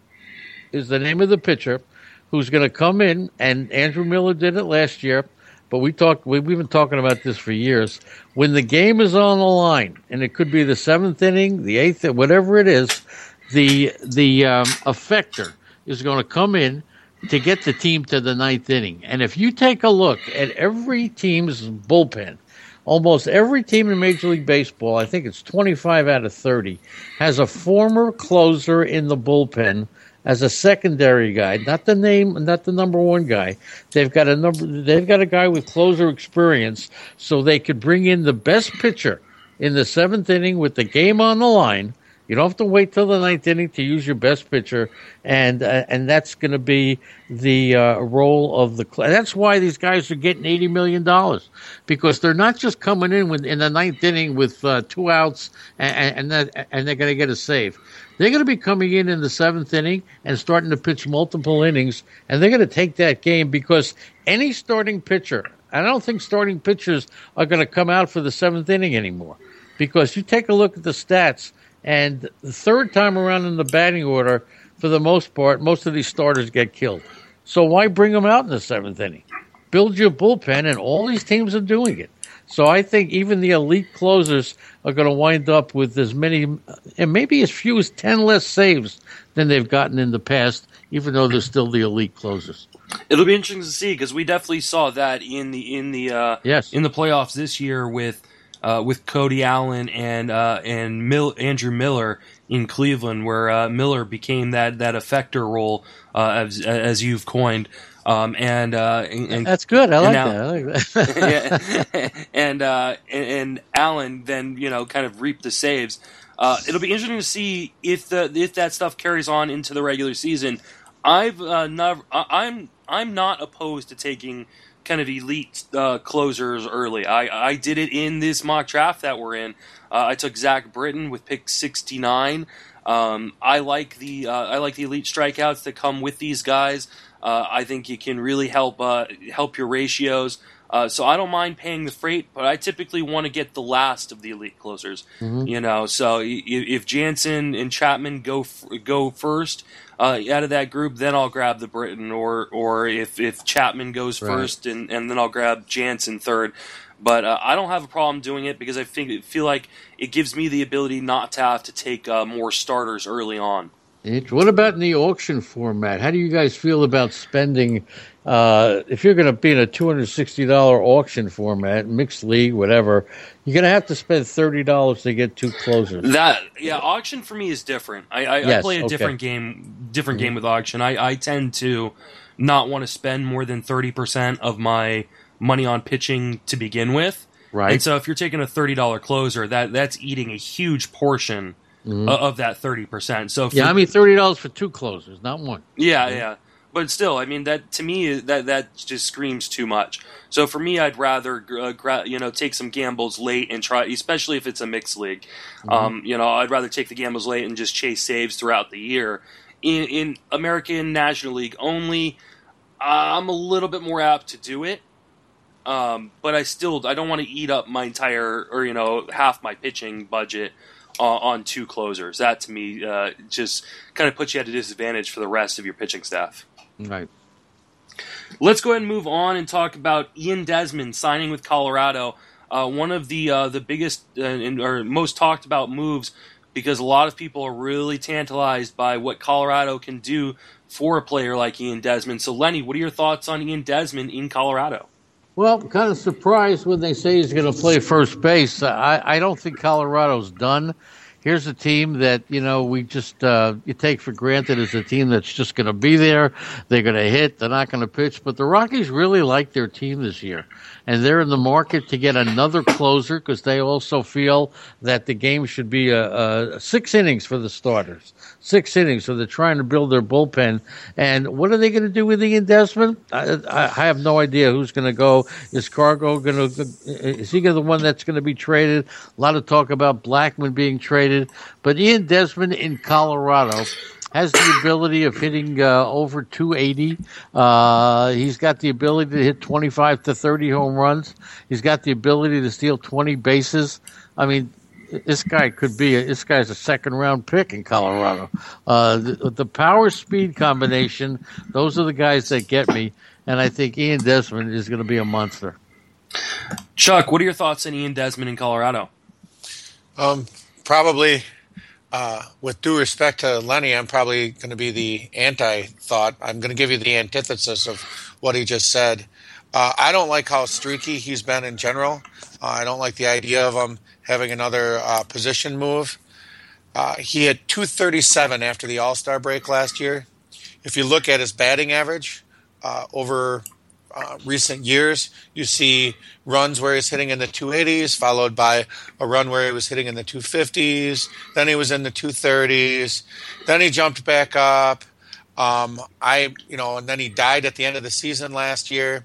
is the name of the pitcher who's going to come in, and Andrew Miller did it last year, but we talked, we've been talking about this for years. When the game is on the line, and it could be the seventh inning, the eighth, whatever it is, the the um, effector is going to come in to get the team to the ninth inning. And if you take a look at every team's bullpen, almost every team in Major League Baseball, I think it's twenty-five out of thirty, has a former closer in the bullpen as a secondary guy, not the name, not the number one guy. They've got a number. They've got a guy with closer experience, so they could bring in the best pitcher in the seventh inning with the game on the line. You don't have to wait till the ninth inning to use your best pitcher, and uh, and that's going to be the uh, role of the. Cl- that's why these guys are getting eighty million dollars, because they're not just coming in with, in the ninth inning with uh, two outs and and, that, and they're going to get a save. They're going to be coming in in the seventh inning and starting to pitch multiple innings, and they're going to take that game because any starting pitcher, I don't think starting pitchers are going to come out for the seventh inning anymore, because you take a look at the stats, and the third time around in the batting order, for the most part, most of these starters get killed. So why bring them out in the seventh inning? Build your bullpen, and all these teams are doing it. So I think even the elite closers are going to wind up with as many, and maybe as few as ten less saves than they've gotten in the past, even though they're still the elite closers. It'll be interesting to see, because we definitely saw that in the in the uh, yes. in the playoffs this year with uh, with Cody Allen and uh, and Mil- Andrew Miller in Cleveland, where uh, Miller became that that effector role uh, as as you've coined. Um, and, uh, and, and that's good. I like Al- that. I like that. yeah, and, uh, and and Allen then you know kind of reaped the saves. Uh, it'll be interesting to see if the if that stuff carries on into the regular season. I've uh, never. I'm I'm not opposed to taking kind of elite uh, closers early. I I did it in this mock draft that we're in. Uh, I took Zach Britton with pick sixty-nine. Um, I like the uh, I like the elite strikeouts that come with these guys. Uh, I think it can really help uh, help your ratios. Uh, so I don't mind paying the freight, but I typically want to get the last of the elite closers. Mm-hmm. You know, so if, if Jansen and Chapman go f- go first uh, out of that group, then I'll grab the Britton, or or if, if Chapman goes right. first, and, and then I'll grab Jansen third. But uh, I don't have a problem doing it because I think, feel like it gives me the ability not to have to take uh, more starters early on. What about in the auction format? How do you guys feel about spending, uh, if you're going to be in a two hundred sixty dollars auction format, mixed league, whatever, you're going to have to spend thirty dollars to get two closers. That yeah, auction for me is different. I, I, yes, I play a okay. different game, different Mm-hmm. game with auction. I, I tend to not want to spend more than thirty percent of my money on pitching to begin with. Right. And so if you're taking a thirty dollars closer, that that's eating a huge portion mm-hmm. of that thirty percent. So yeah, I mean thirty dollars for two closers, not one. Yeah, mm-hmm. yeah. But still, I mean, that to me, that that just screams too much. So for me, I'd rather, uh, gra- you know, take some gambles late and try, especially if it's a mixed league. Mm-hmm. Um, you know, I'd rather take the gambles late and just chase saves throughout the year. In, in American National League only, I'm a little bit more apt to do it. Um, but I still, I don't want to eat up my entire, or, you know, half my pitching budget uh, on two closers. That, to me, uh, just kind of puts you at a disadvantage for the rest of your pitching staff. Right. Let's go ahead and move on and talk about Ian Desmond signing with Colorado. Uh, one of the uh, the biggest uh, and, or most talked about moves, because a lot of people are really tantalized by what Colorado can do for a player like Ian Desmond. So, Lenny, what are your thoughts on Ian Desmond in Colorado? Well, I'm kind of surprised when they say he's going to play first base. I, I don't think Colorado's done. Here's a team that, you know, we just uh, you take for granted as a team that's just going to be there. They're going to hit. They're not going to pitch. But the Rockies really like their team this year. And they're in the market to get another closer because they also feel that the game should be a, a six innings for the starters. Six innings. So they're trying to build their bullpen. And what are they going to do with Ian Desmond? I, I have no idea who's going to go. Is Cargo going to – is he the one that's going to be traded? A lot of talk about Blackman being traded. But Ian Desmond in Colorado has the ability of hitting uh, over two eighty. Uh, he's got the ability to hit twenty-five to thirty home runs. He's got the ability to steal twenty bases. I mean, this guy could be a, this guy's a second round pick in Colorado. Uh, the, the power speed combination, those are the guys that get me. And I think Ian Desmond is going to be a monster. Chuck, what are your thoughts on Ian Desmond in Colorado? Um, probably, uh, with due respect to Lenny, I'm probably going to be the anti-thought. I'm going to give you the antithesis of what he just said. Uh, I don't like how streaky he's been in general. Uh, I don't like the idea of him having another uh, position move. Uh, he had two thirty-seven after the All-Star break last year. If you look at his batting average uh, over uh, recent years, you see runs where he's hitting in the two eighties, followed by a run where he was hitting in the two fifties. Then he was in the two thirties. Then he jumped back up. Um, I, you know, and then he died at the end of the season last year.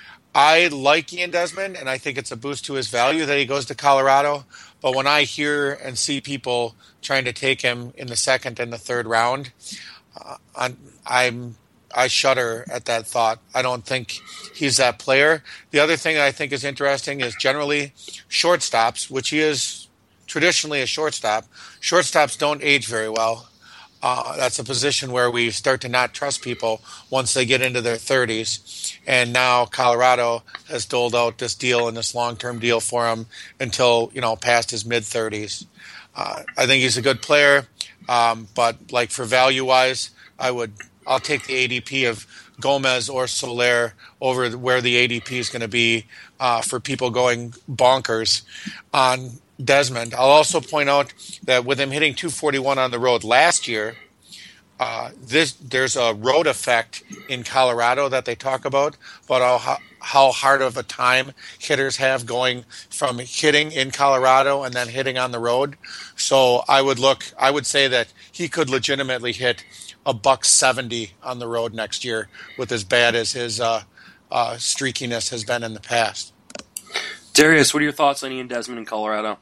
I like Ian Desmond, and I think it's a boost to his value that he goes to Colorado. But when I hear and see people trying to take him in the second and the third round, uh, I'm, I'm I shudder at that thought. I don't think he's that player. The other thing that I think is interesting is generally shortstops, which he is traditionally a shortstop. Shortstops don't age very well. Uh, that's a position where we start to not trust people once they get into their thirties. And now Colorado has doled out this deal and this long-term deal for him until, you know, past his mid-thirties. Uh, I think he's a good player, um, but like for value-wise, I would I'll take the A D P of Gomez or Soler over where the A D P is going to be uh, for people going bonkers on Desmond. I'll also point out that with him hitting two forty-one on the road last year, uh, this there's a road effect in Colorado that they talk about, about how, how hard of a time hitters have going from hitting in Colorado and then hitting on the road. So I would look, I would say that he could legitimately hit a buck seventy on the road next year with as bad as his uh, uh, streakiness has been in the past. Darius, what are your thoughts on Ian Desmond in Colorado?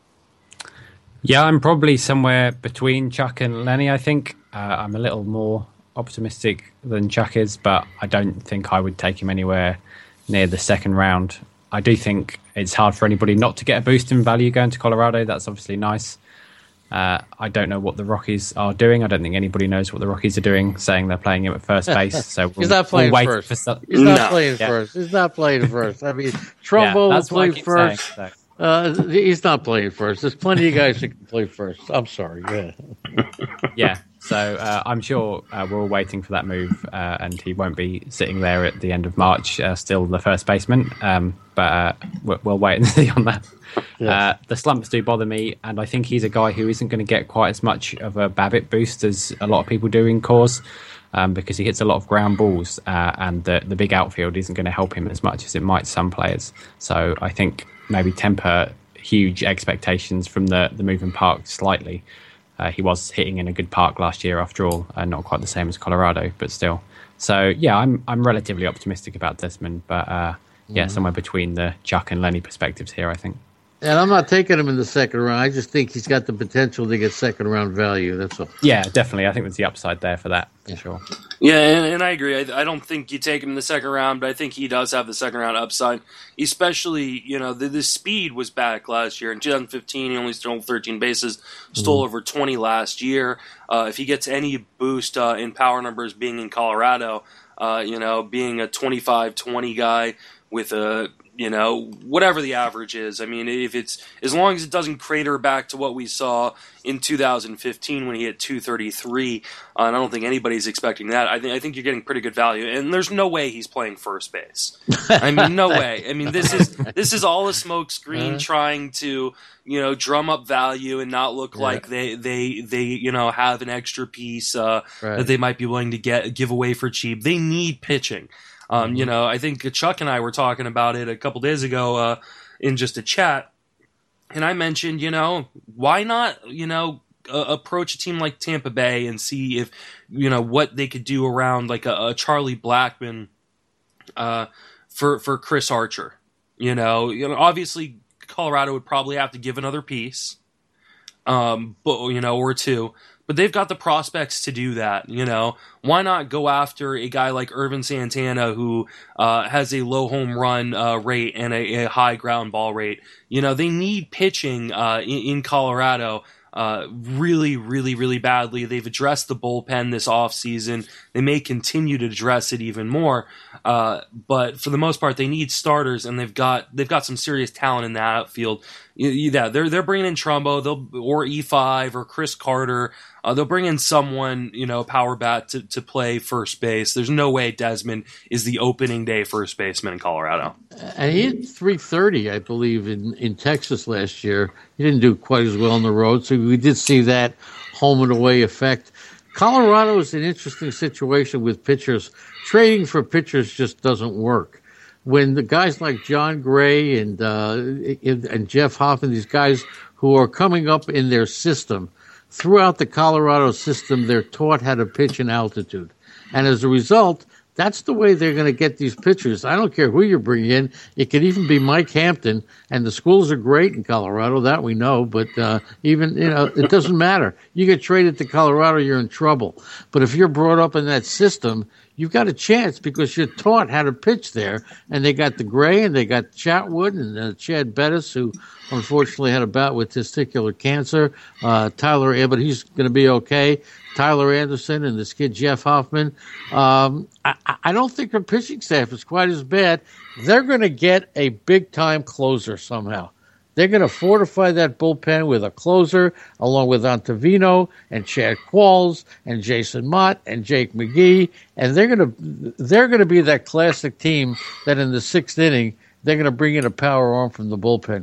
Yeah, I'm probably somewhere between Chuck and Lenny, I think. Uh, I'm a little more optimistic than Chuck is, but I don't think I would take him anywhere near the second round. I do think it's hard for anybody not to get a boost in value going to Colorado. That's obviously nice. Uh, I don't know what the Rockies are doing. I don't think anybody knows what the Rockies are doing, saying they're playing him at first base. So we'll, he's not playing we'll first. For some... He's not no. playing yeah. first. He's not playing first. I mean, Trumbo yeah, will play first. Saying, so. Uh, he's not playing first. There's plenty of guys that can play first. I'm sorry. Yeah. yeah. So uh, I'm sure uh, we're all waiting for that move, uh, and he won't be sitting there at the end of March, uh, still the first baseman. Um, but uh, we'll, we'll wait and see on that. Yeah. Uh, the slumps do bother me, and I think he's a guy who isn't going to get quite as much of a BABIP boost as a lot of people do in Coors, um, because he hits a lot of ground balls, uh, and the, the big outfield isn't going to help him as much as it might some players. So I think maybe temper huge expectations from the, the moving park slightly. Uh, he was hitting in a good park last year after all, uh, not quite the same as Colorado, but still. So, yeah, I'm I'm relatively optimistic about Desmond, but uh, yeah, mm-hmm. somewhere between the Chuck and Lenny perspectives here, I think. And I'm not taking him in the second round. I just think he's got the potential to get second round value. That's all. Yeah, definitely. I think there's the upside there for that, for sure. Yeah, and, and I agree. I, I don't think you take him in the second round, but I think he does have the second round upside. Especially, you know, the, the speed was back last year. In two thousand fifteen, he only stole thirteen bases, stole mm-hmm. over twenty last year. Uh, if he gets any boost uh, in power numbers being in Colorado, uh, you know, being a twenty-five twenty guy with a... You know, whatever the average is. I mean, if it's as long as it doesn't crater back to what we saw in two thousand fifteen when he hit two thirty-three, uh, and I don't think anybody's expecting that. I think I think you're getting pretty good value, and there's no way he's playing first base. I mean, no way. I mean, this is this is all a smoke screen uh, trying to you know drum up value and not look yeah. like they they they you know have an extra piece uh, right. that they might be willing to get give away for cheap. They need pitching. Um, mm-hmm. You know, I think Chuck and I were talking about it a couple days ago uh, in just a chat, and I mentioned, you know, why not, you know, uh, approach a team like Tampa Bay and see if, you know, what they could do around like a, a Charlie Blackmon uh, for for Chris Archer. You know, you know, obviously Colorado would probably have to give another piece, um, but you know, or two. But they've got the prospects to do that, you know. Why not go after a guy like Irvin Santana who uh, has a low home run uh, rate and a, a high ground ball rate? You know, they need pitching uh, in, in Colorado uh, really, really, really badly. They've addressed the bullpen this offseason. They may continue to address it even more. Uh, but for the most part, they need starters, and they've got they've got some serious talent in that outfield. Yeah, they're they're bringing in Trumbo, they'll or E five or Chris Carter. Uh, they'll bring in someone, you know, power bat to, to play first base. There's no way Desmond is the opening day first baseman in Colorado. And he hit three thirty, I believe, in, in Texas last year. He didn't do quite as well on the road, so we did see that home and away effect. Colorado is an interesting situation with pitchers. Trading for pitchers just doesn't work. When the guys like John Gray and uh, and Jeff Hoffman, these guys who are coming up in their system, throughout the Colorado system, they're taught how to pitch in altitude. And as a result, that's the way they're going to get these pitchers. I don't care who you bring in. It could even be Mike Hampton, and the schools are great in Colorado, that we know, but uh, even, you know, it doesn't matter. You get traded to Colorado, you're in trouble. But if you're brought up in that system, you've got a chance because you're taught how to pitch there. And they got the Gray, and they got Chatwood, and uh, Chad Bettis, who unfortunately had a bout with testicular cancer. Uh, Tyler Abbott, he's going to be okay. Tyler Anderson and this kid Jeff Hoffman. Um, I, I don't think their pitching staff is quite as bad. They're going to get a big-time closer somehow. They're going to fortify that bullpen with a closer, along with Ottavino and Chad Qualls and Jason Mott and Jake McGee, and they're going to they're going to be that classic team that in the sixth inning they're going to bring in a power arm from the bullpen.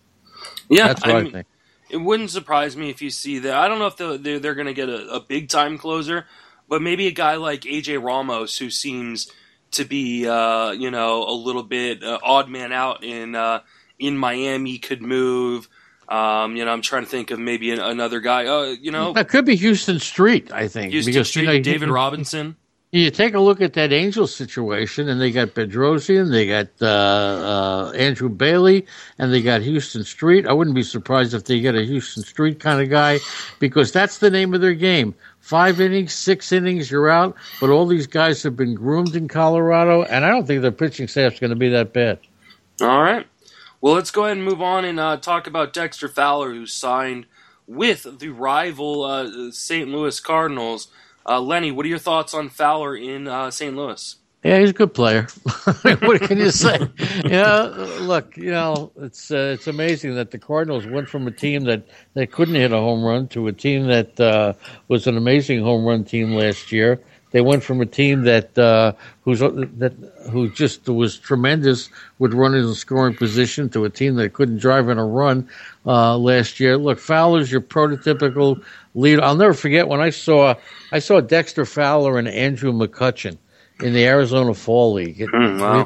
Yeah, that's what I, I mean, think. It wouldn't surprise me if you see that. I don't know if they're, they're, they're going to get a, a big-time closer, but maybe a guy like A J Ramos, who seems to be, uh, you know, a little bit uh, odd man out in uh, in Miami, could move. Um, you know, I'm trying to think of maybe an, another guy. Oh, uh, you know, that could be Houston Street. I think Houston because, Street, you know, David Robinson. You take a look at that Angels situation, and they got Bedrosian, they got uh, uh, Andrew Bailey, and they got Houston Street. I wouldn't be surprised if they get a Houston Street kind of guy, because that's the name of their game. Five innings, six innings, you're out. But all these guys have been groomed in Colorado, and I don't think their pitching staff's going to be that bad. All right. Well, let's go ahead and move on and uh, talk about Dexter Fowler, who signed with the rival uh, Saint Louis Cardinals. Uh, Lenny, what are your thoughts on Fowler in uh, Saint Louis? Yeah, he's a good player. What can you say? You know, look, you know, it's uh, it's amazing that the Cardinals went from a team that, that couldn't hit a home run to a team that uh, was an amazing home run team last year. They went from a team that uh, who's that who just was tremendous with runners in scoring position to a team that couldn't drive in a run uh, last year. Look, Fowler's your prototypical leader. I'll never forget when I saw I saw Dexter Fowler and Andrew McCutchen in the Arizona Fall League. It, mm, wow.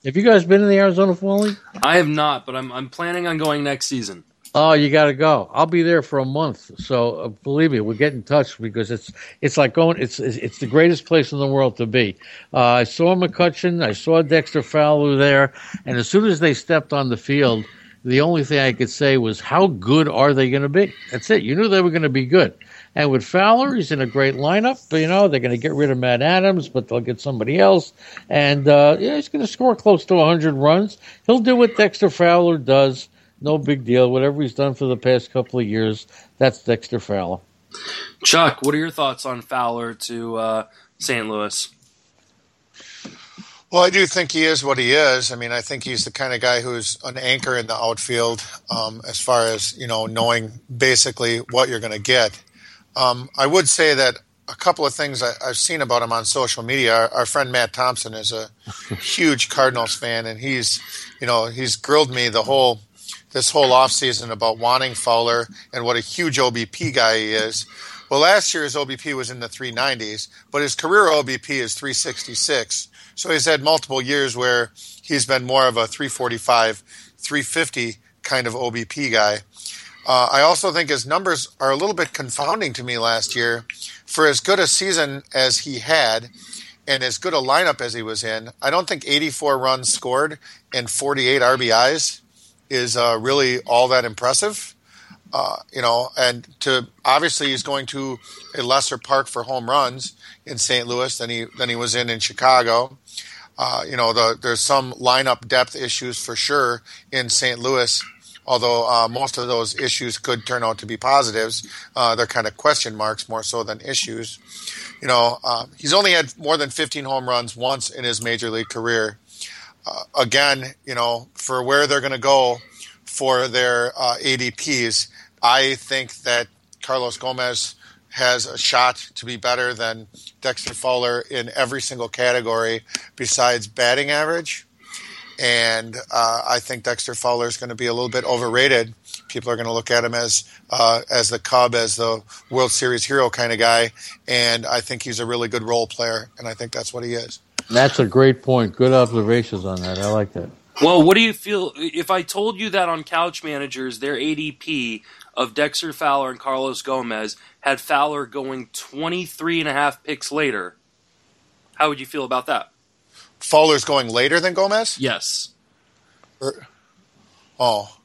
Have you guys been in the Arizona Fall League? I have not, but I'm I'm planning on going next season. Oh, you got to go. I'll be there for a month. So uh, believe me, we'll get in touch because it's it's like going. It's it's, it's the greatest place in the world to be. Uh, I saw McCutcheon. I saw Dexter Fowler there, and as soon as they stepped on the field, the only thing I could say was, "How good are they going to be?" That's it. You knew they were going to be good. And with Fowler, he's in a great lineup. But, you know, they're going to get rid of Matt Adams, but they'll get somebody else. And uh, yeah, he's going to score close to one hundred runs. He'll do what Dexter Fowler does. No big deal. Whatever he's done for the past couple of years, that's Dexter Fowler. Chuck, what are your thoughts on Fowler to uh, Saint Louis? Well, I do think he is what he is. I mean, I think he's the kind of guy who's an anchor in the outfield um, as far as, you know, knowing basically what you're going to get. Um, I would say that a couple of things I, I've seen about him on social media. Our, our friend Matt Thompson is a huge Cardinals fan, and he's, you know, he's grilled me the whole this whole offseason about wanting Fowler and what a huge O B P guy he is. Well, last year his O B P was in the three nineties, but his career O B P is three sixty-six. So he's had multiple years where he's been more of a three forty-five, three fifty kind of O B P guy. Uh, I also think his numbers are a little bit confounding to me last year. For as good a season as he had and as good a lineup as he was in, I don't think eighty-four runs scored and forty-eight R B Is is uh, really all that impressive. Uh, you know, and to obviously he's going to a lesser park for home runs in Saint Louis than he than he was in in Chicago. Uh, you know, the, there's some lineup depth issues for sure in Saint Louis. Although uh, most of those issues could turn out to be positives, uh, they're kind of question marks more so than issues. You know, uh, he's only had more than fifteen home runs once in his major league career. Uh, again, you know, for where they're going to go for their uh, A D Ps, I think that Carlos Gomez has a shot to be better than Dexter Fowler in every single category besides batting average. And uh, I think Dexter Fowler is going to be a little bit overrated. People are going to look at him as uh, as the Cub, as the World Series hero kind of guy. And I think he's a really good role player, and I think that's what he is. That's a great point. Good observations on that. I like that. Well, what do you feel if I told you that on Couch Managers, their A D P of Dexter Fowler and Carlos Gomez had Fowler going twenty-three and a half picks later? How would you feel about that? Fowler's going later than Gomez? Yes. Or, oh.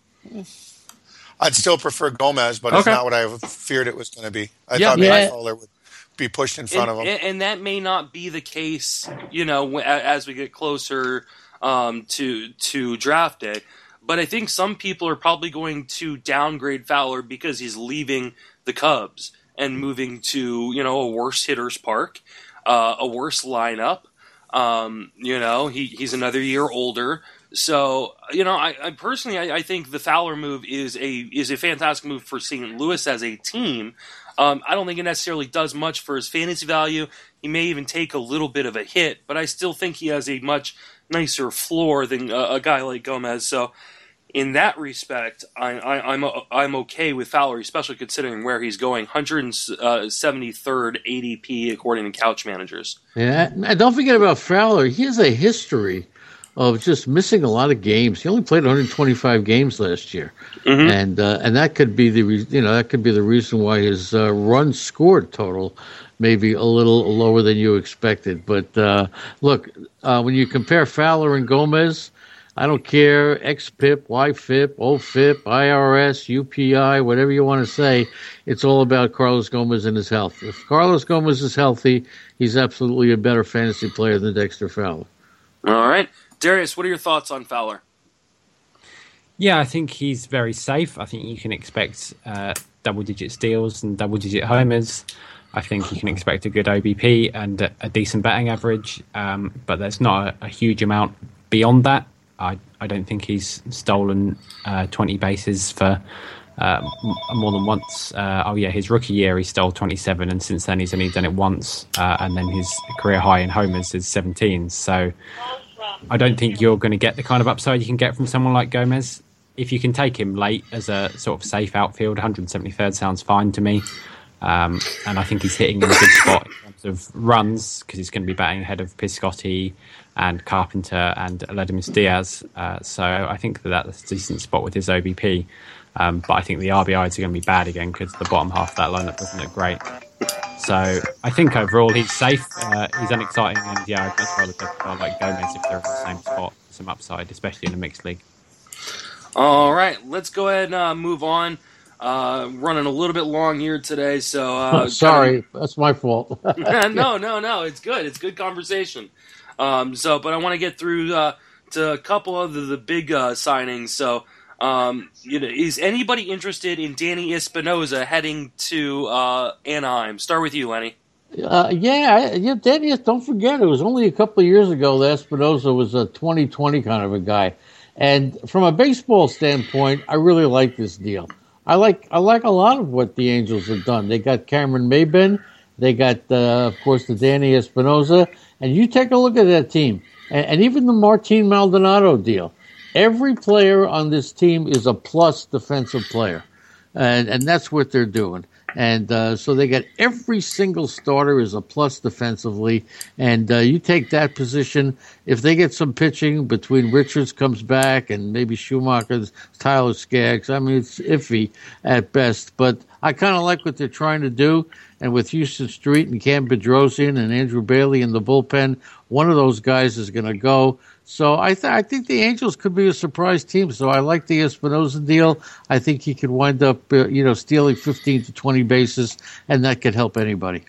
I'd still prefer Gomez, but okay. It's not what I feared it was going to be. I yeah, thought maybe yeah. Fowler would be pushed in front and, of him. And, and that may not be the case, you know, as we get closer um, to to draft day. But I think some people are probably going to downgrade Fowler because he's leaving the Cubs and moving to, you know, a worse hitter's park, uh, a worse lineup. Um, you know, he, he's another year older. So, you know, I, I personally, I, I think the Fowler move is a is a fantastic move for Saint Louis as a team. Um, I don't think it necessarily does much for his fantasy value. He may even take a little bit of a hit, but I still think he has a much nicer floor than a, a guy like Gomez. So, in that respect, I, I, I'm I'm okay with Fowler, especially considering where he's going. one hundred seventy-third A D P according to Couch Managers. Yeah, and don't forget about Fowler. He has a history of just missing a lot of games. He only played one hundred twenty-five games last year, mm-hmm. and uh, and that could be the re- you know that could be the reason why his uh, runs scored total may be a little lower than you expected. But uh, look, uh, when you compare Fowler and Gomez, I don't care, X P I P, Y F I P, O F I P, I R S, U P I, whatever you want to say, it's all about Carlos Gomez and his health. If Carlos Gomez is healthy, he's absolutely a better fantasy player than Dexter Fowler. All right. Darius, what are your thoughts on Fowler? Yeah, I think he's very safe. I think you can expect uh, double-digit steals and double-digit homers. I think you can expect a good O B P and a, a decent batting average, um, but there's not a, a huge amount beyond that. I, I don't think he's stolen uh, twenty bases for uh, m- more than once. Uh, oh, yeah, his rookie year he stole twenty-seven, and since then he's only done it once. Uh, and then his career high in homers is seventeen. So I don't think you're going to get the kind of upside you can get from someone like Gomez. If you can take him late as a sort of safe outfield, one hundred seventy-third sounds fine to me. Um, and I think he's hitting in a good spot in terms of runs because he's going to be batting ahead of Piscotty and Carpenter and Aledmus Diaz. Uh, so I think that that's a decent spot with his O B P. Um, but I think the R B Is are going to be bad again because the bottom half of that lineup doesn't look great. So I think overall he's safe. Uh, he's unexciting, and yeah, I'd much rather take a guy like Gomez if they're in the same spot, some upside, especially in a mixed league. All right, let's go ahead and uh, move on. Uh, running a little bit long here today, so uh, sorry, kinda... that's my fault. no, no, no, it's good. It's good conversation. Um, so, but I want to get through uh, to a couple of the, the big uh, signings. So, um, you know, is anybody interested in Danny Espinosa heading to uh, Anaheim? Start with you, Lenny. Uh, yeah, yeah, Danny. Don't forget, it was only a couple of years ago that Espinosa was a twenty twenty kind of a guy, and from a baseball standpoint, I really like this deal. I like I like a lot of what the Angels have done. They got Cameron Maybin, they got uh, of course the Danny Espinosa, and you take a look at that team, and, and even the Martin Maldonado deal. Every player on this team is a plus defensive player, and and that's what they're doing. And uh, so they got every single starter is a plus defensively. And uh, you take that position. If they get some pitching between Richards comes back and maybe Schumacher's, Tyler Skaggs, I mean, it's iffy at best. But I kind of like what they're trying to do. And with Houston Street and Cam Bedrosian and Andrew Bailey in the bullpen, one of those guys is going to go. So I, th- I think the Angels could be a surprise team. So I like the Espinosa deal. I think he could wind up, uh, you know, stealing fifteen to twenty bases, and that could help anybody.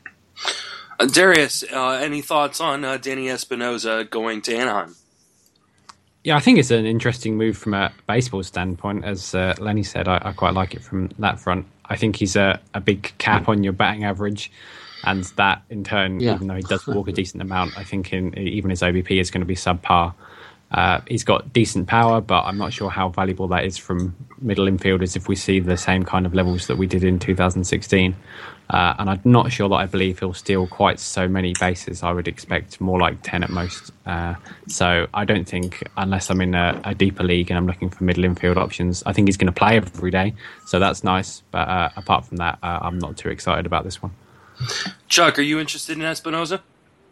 Uh, Darius, uh, any thoughts on uh, Danny Espinosa going to Anaheim? Yeah, I think it's an interesting move from a baseball standpoint. As uh, Lenny said, I, I quite like it from that front. I think he's a, a big cap on your batting average. And that, in turn, yeah. even though he does walk a decent amount, I think in, even his O B P is going to be subpar. Uh, he's got decent power, but I'm not sure how valuable that is from middle infielders if we see the same kind of levels that we did in two thousand sixteen. Uh, and I'm not sure that I believe he'll steal quite so many bases. I would expect more like ten at most. Uh, so I don't think, unless I'm in a, a deeper league and I'm looking for middle infield options, I think he's going to play every day. So that's nice. But uh, apart from that, uh, I'm not too excited about this one. Chuck, are you interested in Espinosa?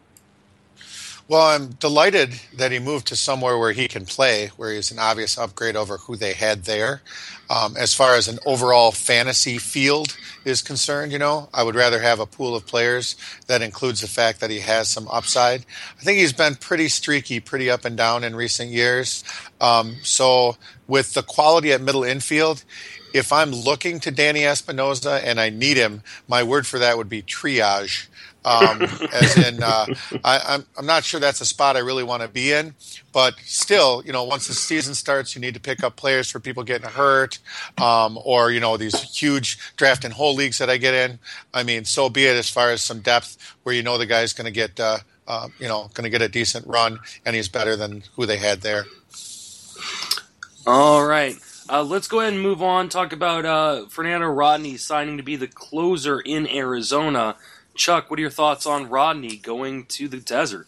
Well, I'm delighted that he moved to somewhere where he can play, where he's an obvious upgrade over who they had there. Um, as far as an overall fantasy field is concerned, you know, I would rather have a pool of players that includes the fact that he has some upside. I think he's been pretty streaky, pretty up and down in recent years. Um, so with the quality at middle infield, if I'm looking to Danny Espinosa and I need him, my word for that would be triage. Um, as in, uh, I, I'm, I'm not sure that's a spot I really want to be in, but still, you know, once the season starts, you need to pick up players for people getting hurt, um, or, you know, these huge draft and hold leagues that I get in. I mean, so be it as far as some depth where you know the guy's going to get, uh, uh, you know, going to get a decent run and he's better than who they had there. All right. Uh, let's go ahead and move on. Talk about uh, Fernando Rodney signing to be the closer in Arizona. Chuck, what are your thoughts on Rodney going to the desert?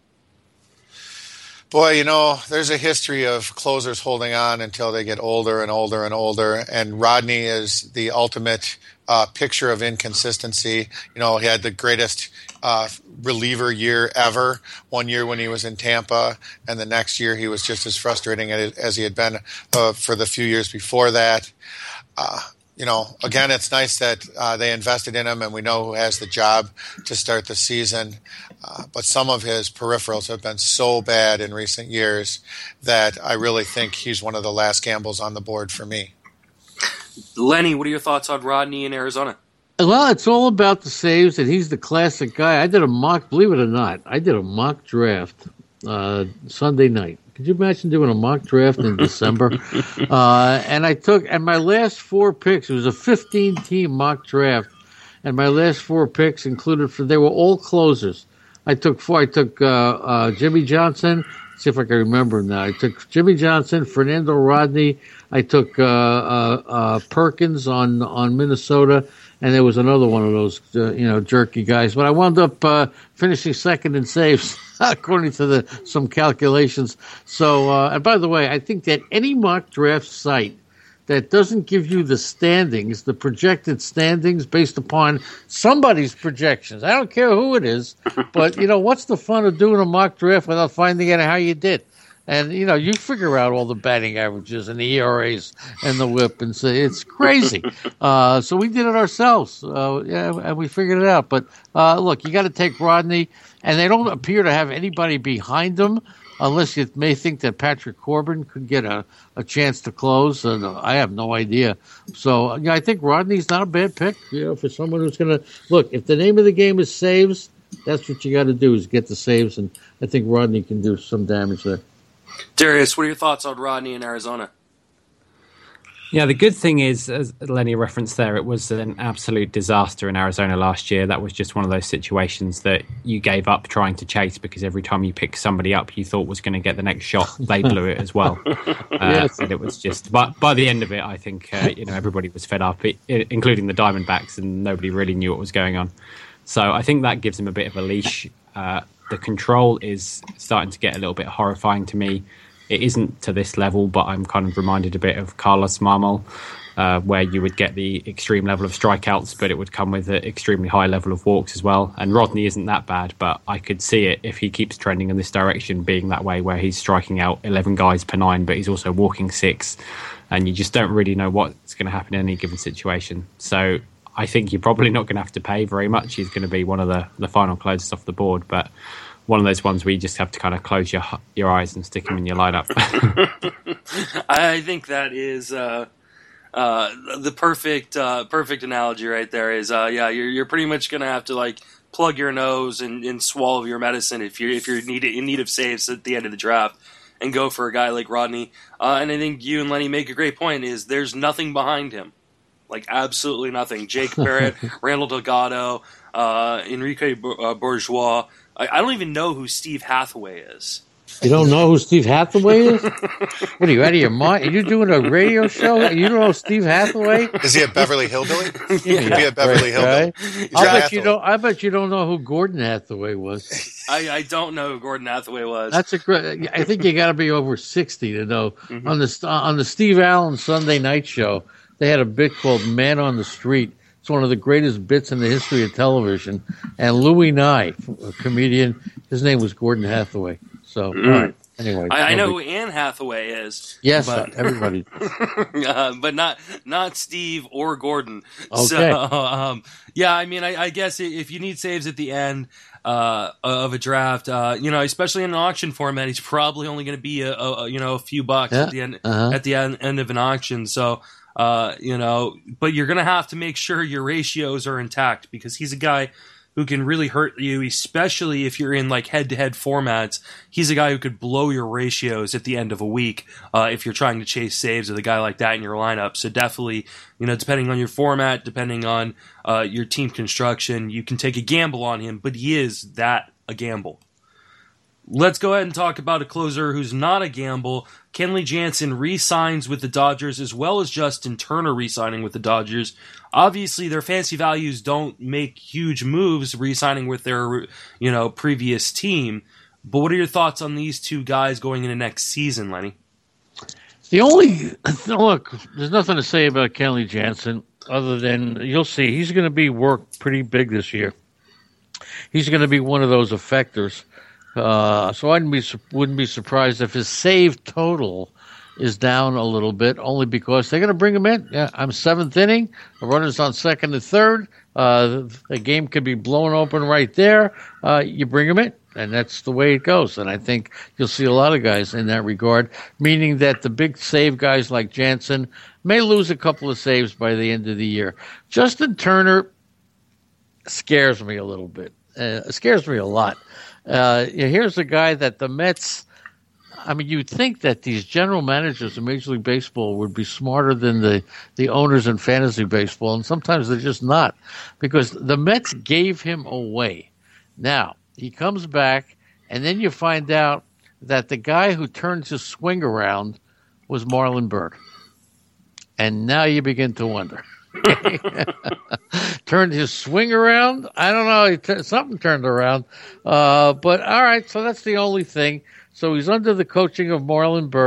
Boy, you know, there's a history of closers holding on until they get older and older and older, and Rodney is the ultimate uh, picture of inconsistency. You know, he had the greatest uh, reliever year ever, one year when he was in Tampa, and the next year he was just as frustrating as he had been uh, for the few years before that. Uh, You know, again, it's nice that uh, they invested in him and we know who has the job to start the season. Uh, but some of his peripherals have been so bad in recent years that I really think he's one of the last gambles on the board for me. Lenny, what are your thoughts on Rodney in Arizona? Well, it's all about the saves, and he's the classic guy. I did a mock, believe it or not, I did a mock draft uh, Sunday night. Could you imagine doing a mock draft in December? Uh, and I took, and my last four picks, it was a fifteen-team mock draft, and my last four picks included, for they were all closers. I took four. I took uh, uh, Jimmy Johnson. Let's see if I can remember now. I took Jimmy Johnson, Fernando Rodney. I took uh, uh, uh, Perkins on, on Minnesota, and there was another one of those, uh, you know, jerky guys. But I wound up uh, finishing second in saves, according to the some calculations. So, uh, and by the way, I think that any mock draft site that doesn't give you the standings, the projected standings based upon somebody's projections. I don't care who it is, but, you know, what's the fun of doing a mock draft without finding out how you did? And, you know, you figure out all the batting averages and the E R As and the whip and say it's crazy. uh, so we did it ourselves. Uh, yeah, and we figured it out. But, uh, look, you got to take Rodney, and they don't appear to have anybody behind them unless you may think that Patrick Corbin could get a, a chance to close. And I have no idea. So, yeah, I think Rodney's not a bad pick, you know, for someone who's going to – look, if the name of the game is saves, that's what you got to do is get the saves. And I think Rodney can do some damage there. Darius, what are your thoughts on Rodney in Arizona? Yeah, the good thing is, as Lenny referenced there, it was an absolute disaster in Arizona last year. That was just one of those situations that you gave up trying to chase because every time you picked somebody up you thought was going to get the next shot, they blew it as well. Uh, yes. And it was just, but by the end of it, I think uh, you know everybody was fed up, it, it, including the Diamondbacks, and nobody really knew what was going on. So I think that gives him a bit of a leash. Uh, The control is starting to get a little bit horrifying to me. It isn't to this level, but I'm kind of reminded a bit of Carlos Marmol, uh, where you would get the extreme level of strikeouts, but it would come with an extremely high level of walks as well. And Rodney isn't that bad, but I could see it if he keeps trending in this direction, being that way, where he's striking out eleven guys per nine, but he's also walking six, and you just don't really know what's going to happen in any given situation. So I think you're probably not going to have to pay very much. He's going to be one of the, the final closers off the board, but one of those ones where you just have to kind of close your your eyes and stick him in your lineup. I think that is uh, uh, the perfect uh, perfect analogy right there. Is uh, yeah, you're you're pretty much going to have to like plug your nose and, and swallow your medicine if you're if you're need, in need of saves at the end of the draft, and go for a guy like Rodney. Uh, and I think you and Lenny make a great point. Is there's nothing behind him. Like, absolutely nothing. Jake Barrett, Randall Delgado, uh, Enrique Bourgeois. I, I don't even know who Steve Hathaway is. You don't know who Steve Hathaway is? What are you, out of your mind? Are you doing a radio show? You don't know Steve Hathaway? Is he a Beverly Hillbilly? He could be a Beverly Hillbilly. I bet you don't. I bet you don't know who Gordon Hathaway was. I, I don't know who Gordon Hathaway was. That's a great. I think you got to be over sixty to know. Mm-hmm. On the on the Steve Allen Sunday Night Show, they had a bit called "Man on the Street." It's one of the greatest bits in the history of television. And Louis Nye, a comedian, his name was Gordon Hathaway. So, mm. all right. Anyway, I, I know who Anne Hathaway is. Yes, but, everybody. uh, but not not Steve or Gordon. Okay. So, um, yeah, I mean, I, I guess if you need saves at the end uh, of a draft, uh, you know, especially in an auction format, he's probably only going to be a, a you know a few bucks yeah. at the end uh-huh. at the end, end of an auction. So. Uh, you know, but you're going to have to make sure your ratios are intact because he's a guy who can really hurt you, especially if you're in like head-to-head formats. He's a guy who could blow your ratios at the end of a week uh, if you're trying to chase saves with a guy like that in your lineup. So definitely, you know, depending on your format, depending on uh, your team construction, you can take a gamble on him, but he is that a gamble. Let's go ahead and talk about a closer who's not a gamble. Kenley Jansen re-signs with the Dodgers, as well as Justin Turner re-signing with the Dodgers. Obviously, their fantasy values don't make huge moves re-signing with their, you know, previous team. But what are your thoughts on these two guys going into next season, Lenny? The only look, there's nothing to say about Kenley Jansen other than you'll see he's going to be worked pretty big this year. He's going to be one of those effectors. Uh, so I wouldn't be wouldn't be surprised if his save total is down a little bit, only because they're going to bring him in. Yeah, I'm seventh inning. The runner's on second and third. Uh, the game could be blown open right there. Uh, you bring him in, and that's the way it goes. And I think you'll see a lot of guys in that regard, meaning that the big save guys like Jansen may lose a couple of saves by the end of the year. Justin Turner scares me a little bit. Uh, scares me a lot. Uh, here's a guy that the Mets, I mean, you'd think that these general managers in Major League Baseball would be smarter than the, the owners in fantasy baseball, and sometimes they're just not, because the Mets gave him away. Now, he comes back, and then you find out that the guy who turns his swing around was Marlon Byrd. And now you begin to wonder. Turned his swing around? I don't know. He t- something turned around. Uh, but all right, so that's the only thing. So he's under the coaching of Marlon Byrd.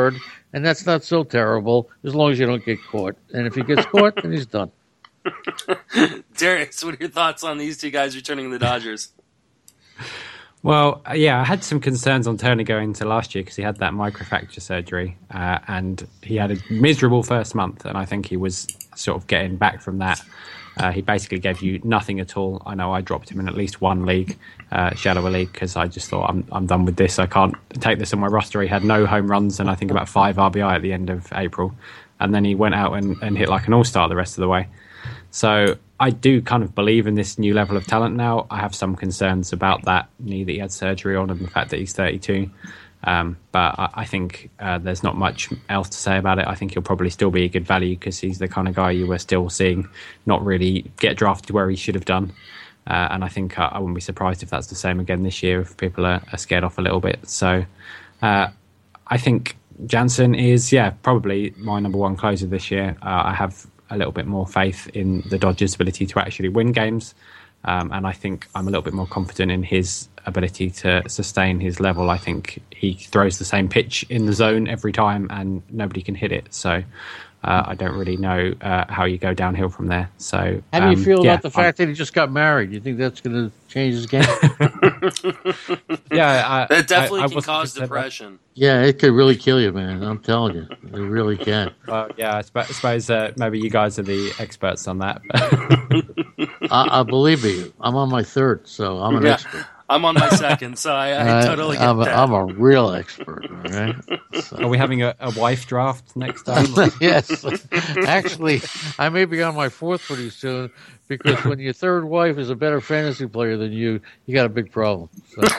and that's not so terrible as long as you don't get caught. And if he gets caught, then he's done. Darius, what are your thoughts on these two guys returning to the Dodgers? Well, yeah, I had some concerns on Turner going into last year because he had that microfracture surgery uh, and he had a miserable first month, and I think he was sort of getting back from that. Uh, he basically gave you nothing at all. I know I dropped him in at least one league, uh, shallower league, because I just thought I'm I'm done with this. I can't take this on my roster. He had no home runs and I think about five R B I at the end of April, and then he went out and, and hit like an all-star the rest of the way. So I do kind of believe in this new level of talent now. I have some concerns about that knee that he had surgery on and the fact that he's thirty-two. Um, but I, I think uh, there's not much else to say about it. I think he'll probably still be a good value because he's the kind of guy you were still seeing not really get drafted where he should have done. Uh, and I think uh, I wouldn't be surprised if that's the same again this year if people are, are scared off a little bit. So uh, I think Jansen is, yeah, probably my number one closer this year. Uh, I have a little bit more faith in the Dodgers' ability to actually win games. Um, and I think I'm a little bit more confident in his ability to sustain his level. I think he throws the same pitch in the zone every time and nobody can hit it. So uh, I don't really know uh, how you go downhill from there. So how do you um, feel yeah, about the fact I'm, that he just got married? You think that's going to change his game? yeah, I, That definitely I, I can cause depression. Yeah, it could really kill you, man. I'm telling you, it really can. Well, yeah, I suppose, I suppose uh, maybe you guys are the experts on that. I, I believe me, I'm on my third, so I'm an Yeah. expert. I'm on my second, so I, I totally get I'm a, that. I'm a real expert, all right? So. Are we having a, a wife draft next time? Yes. Actually, I may be on my fourth pretty soon because when your third wife is a better fantasy player than you, you got a big problem. So.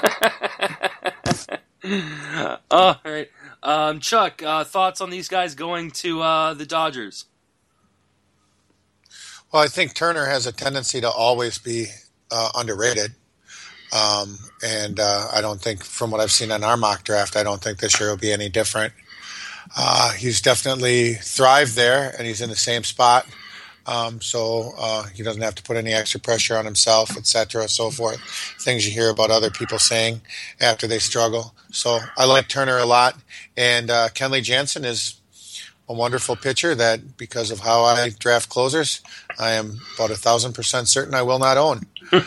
All right. Um, Chuck, uh, thoughts on these guys going to uh, the Dodgers? Well, I think Turner has a tendency to always be uh, underrated. Um, and uh, I don't think, from what I've seen in our mock draft, I don't think this year will be any different. Uh, he's definitely thrived there, and he's in the same spot. Um, so uh, he doesn't have to put any extra pressure on himself, et cetera, so forth. Things you hear about other people saying after they struggle. So I like Turner a lot. And uh, Kenley Jansen is a wonderful pitcher that, because of how I draft closers, I am about a thousand percent certain I will not own.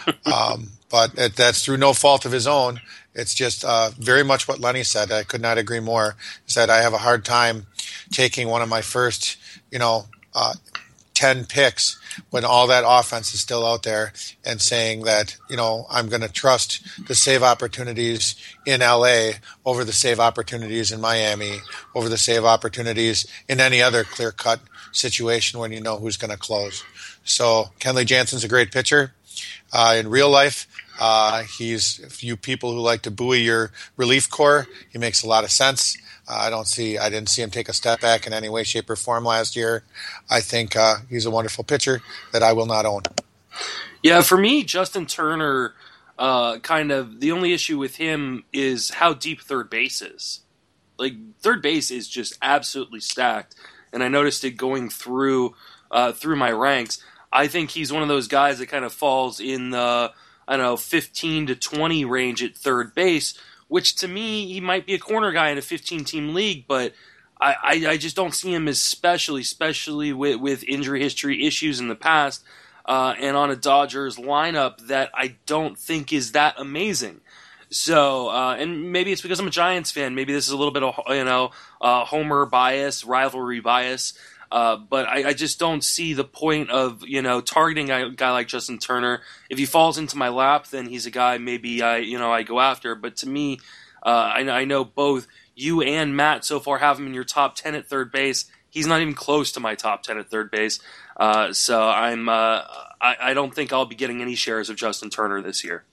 um, but it, that's through no fault of his own. It's just uh, very much what Lenny said. I could not agree more. Is that I have a hard time taking one of my first, you know, uh, ten picks when all that offense is still out there and saying that, you know, I'm going to trust the save opportunities in L A over the save opportunities in Miami, over the save opportunities in any other clear-cut situation when you know who's going to close. So Kenley Jansen's a great pitcher. Uh, in real life, uh, he's a few people who like to buoy your relief corps. He makes a lot of sense. Uh, I don't see, I didn't see him take a step back in any way, shape, or form last year. I think uh, he's a wonderful pitcher that I will not own. Yeah, for me, Justin Turner, uh, kind of the only issue with him is how deep third base is. Like, third base is just absolutely stacked, and I noticed it going through uh, through my ranks. I think he's one of those guys that kind of falls in the, I don't know, fifteen to twenty range at third base, which to me, he might be a corner guy in a fifteen-team league, but I, I, I just don't see him as special, especially with, with injury history issues in the past, uh, and on a Dodgers lineup that I don't think is that amazing. So, uh, and maybe it's because I'm a Giants fan. Maybe this is a little bit of, you know, uh, homer bias, rivalry bias. Uh, but I, I just don't see the point of, you know, targeting a guy like Justin Turner. If he falls into my lap, then he's a guy maybe I, you know, I go after. But to me, uh, I, I know both you and Matt so far have him in your top ten at third base. He's not even close to my top ten at third base. Uh, so I'm, uh, I, I don't think I'll be getting any shares of Justin Turner this year.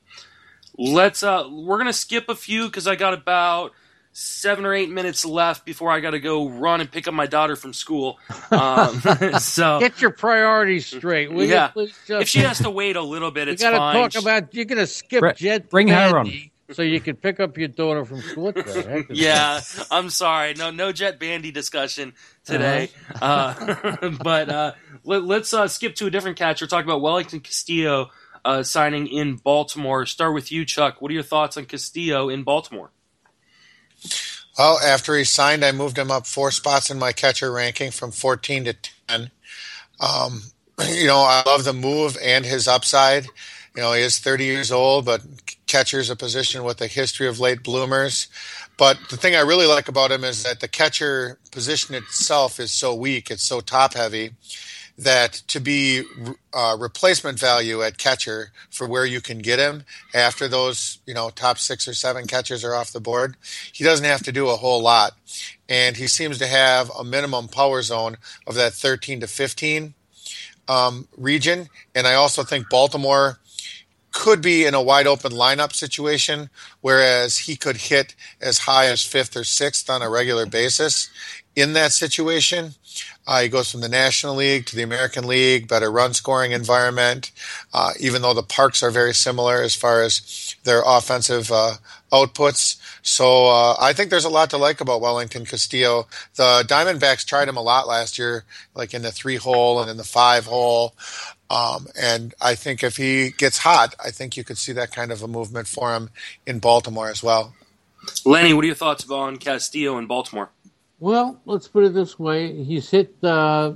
Let's, uh, we're gonna skip a few because I got about seven or eight minutes left before I got to go run and pick up my daughter from school. Um, so get your priorities straight. Will yeah, you please, if she has to wait a little bit, you it's gotta fine. Talk about you're gonna skip Br- Jet. Bring Bandy her on, so you can pick up your daughter from school. Yeah, I'm sorry. No, no Jet Bandy discussion today. Uh-huh. Uh, but uh, let, let's uh, skip to a different catcher. Talk about Wellington Castillo uh, signing in Baltimore. Start with you, Chuck. What are your thoughts on Castillo in Baltimore? Well, after he signed, I moved him up four spots in my catcher ranking from fourteen to ten. Um, you know, I love the move and his upside. You know, he is thirty years old, but catcher's a position with a history of late bloomers. But the thing I really like about him is that the catcher position itself is so weak, it's so top heavy, that to be uh, replacement value at catcher for where you can get him after those, you know, top six or seven catchers are off the board, he doesn't have to do a whole lot. And he seems to have a minimum power zone of that thirteen to fifteen um, region. And I also think Baltimore could be in a wide open lineup situation, whereas he could hit as high as fifth or sixth on a regular basis in that situation. Uh, he goes from the National League to the American League, better run scoring environment, uh, even though the parks are very similar as far as their offensive uh, outputs. So uh, I think there's a lot to like about Wellington Castillo. The Diamondbacks tried him a lot last year, like in the three hole and in the five hole. Um, and I think if he gets hot, I think you could see that kind of a movement for him in Baltimore as well. Lenny, what are your thoughts on Castillo in Baltimore? Well, let's put it this way. He's hit uh,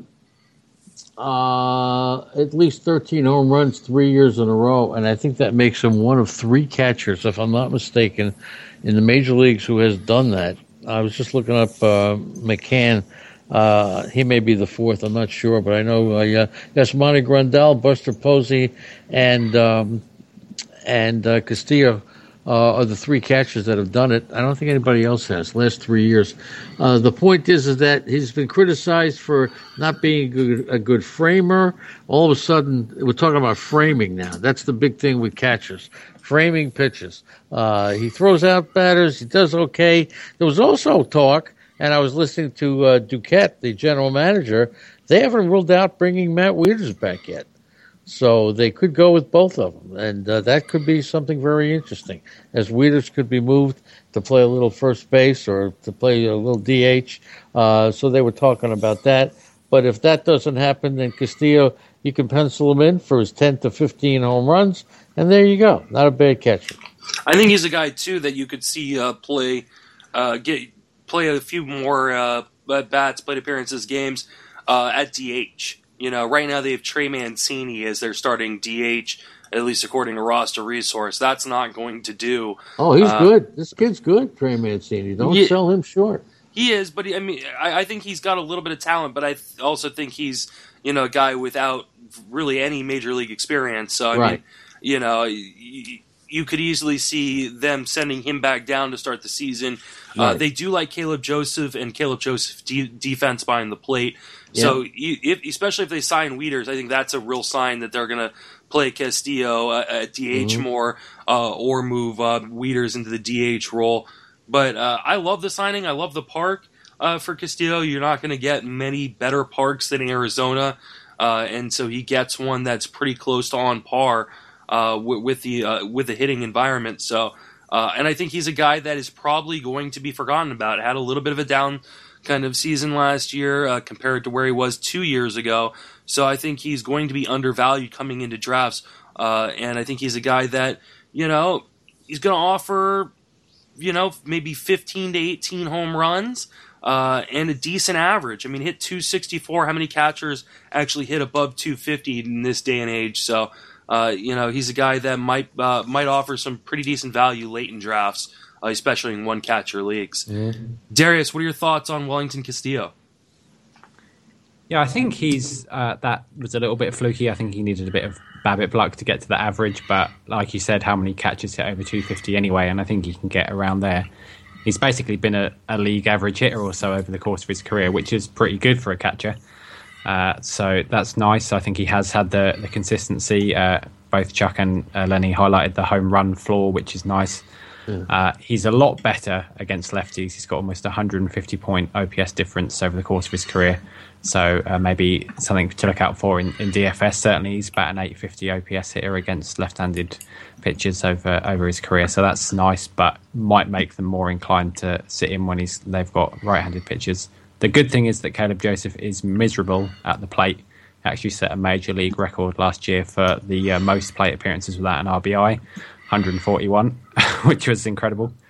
uh, at least thirteen home runs three years in a row, and I think that makes him one of three catchers, if I'm not mistaken, in the major leagues who has done that. I was just looking up uh, McCann. Uh, he may be the fourth, I'm not sure, but I know uh, yeah, Yasmani Grandal, Buster Posey, and um, and uh, Castillo uh, are the three catchers that have done it. I don't think anybody else has, last three years. Uh, the point is, is that he's been criticized for not being a good, a good framer. All of a sudden, we're talking about framing now. That's the big thing with catchers. Framing pitches. Uh, he throws out batters. He does okay. There was also talk, and I was listening to uh, Duquette, the general manager. They haven't ruled out bringing Matt Wieters back yet. So they could go with both of them, and uh, that could be something very interesting, as Wieters could be moved to play a little first base or to play a little D H. Uh, so they were talking about that. But if that doesn't happen, then Castillo, you can pencil him in for his ten to fifteen home runs, and there you go. Not a bad catcher. I think he's a guy, too, that you could see uh, play uh, get play a few more uh, at-bats, plate appearances, games uh, at D H. You know, right now they have Trey Mancini as their starting D H, at least according to Roster Resource. That's not going to do. Oh, he's uh, good. This kid's good, Trey Mancini. Don't yeah, sell him short. He is, but he, I mean, I, I think he's got a little bit of talent, but I th- also think he's, you know, a guy without really any major league experience. So, I right. mean, you know, you, you could easily see them sending him back down to start the season. Right. Uh, they do like Caleb Joseph and Caleb Joseph de- defense behind the plate. So, you, if, especially if they sign Wieters, I think that's a real sign that they're going to play Castillo uh, at D H mm-hmm. more uh, or move uh, Wieters into the D H role. But uh, I love the signing. I love the park uh, for Castillo. You're not going to get many better parks than Arizona. Uh, and so he gets one that's pretty close to on par uh, with, with the uh, with the hitting environment. So, uh, and I think he's a guy that is probably going to be forgotten about. Had a little bit of a down kind of season last year uh, compared to where he was two years ago. So I think he's going to be undervalued coming into drafts. Uh, and I think he's a guy that, you know, he's going to offer, you know, maybe fifteen to eighteen home runs uh, and a decent average. I mean, hit two sixty-four. How many catchers actually hit above two fifty in this day and age? So, uh, you know, he's a guy that might uh, might offer some pretty decent value late in drafts, uh, especially in one-catcher leagues. Mm-hmm. Darius, what are your thoughts on Wellington Castillo? Yeah, I think he's uh, that was a little bit fluky. I think he needed a bit of Babbitt luck to get to the average, but like you said, how many catches hit over two fifty anyway, and I think he can get around there. He's basically been a, a league average hitter or so over the course of his career, which is pretty good for a catcher. Uh, so that's nice. I think he has had the, the consistency. Uh, both Chuck and uh, Lenny highlighted the home run floor, which is nice. Yeah. Uh, he's a lot better against lefties. He's got almost one hundred fifty point O P S difference over the course of his career. So uh, maybe something to look out for in, in D F S. Certainly he's about an eight fifty O P S hitter against left-handed pitchers over over his career. So that's nice, but might make them more inclined to sit in when he's they've got right-handed pitchers. The good thing is that Caleb Joseph is miserable at the plate. He actually set a major league record last year for the uh, most plate appearances without an R B I. one hundred forty-one, which was incredible.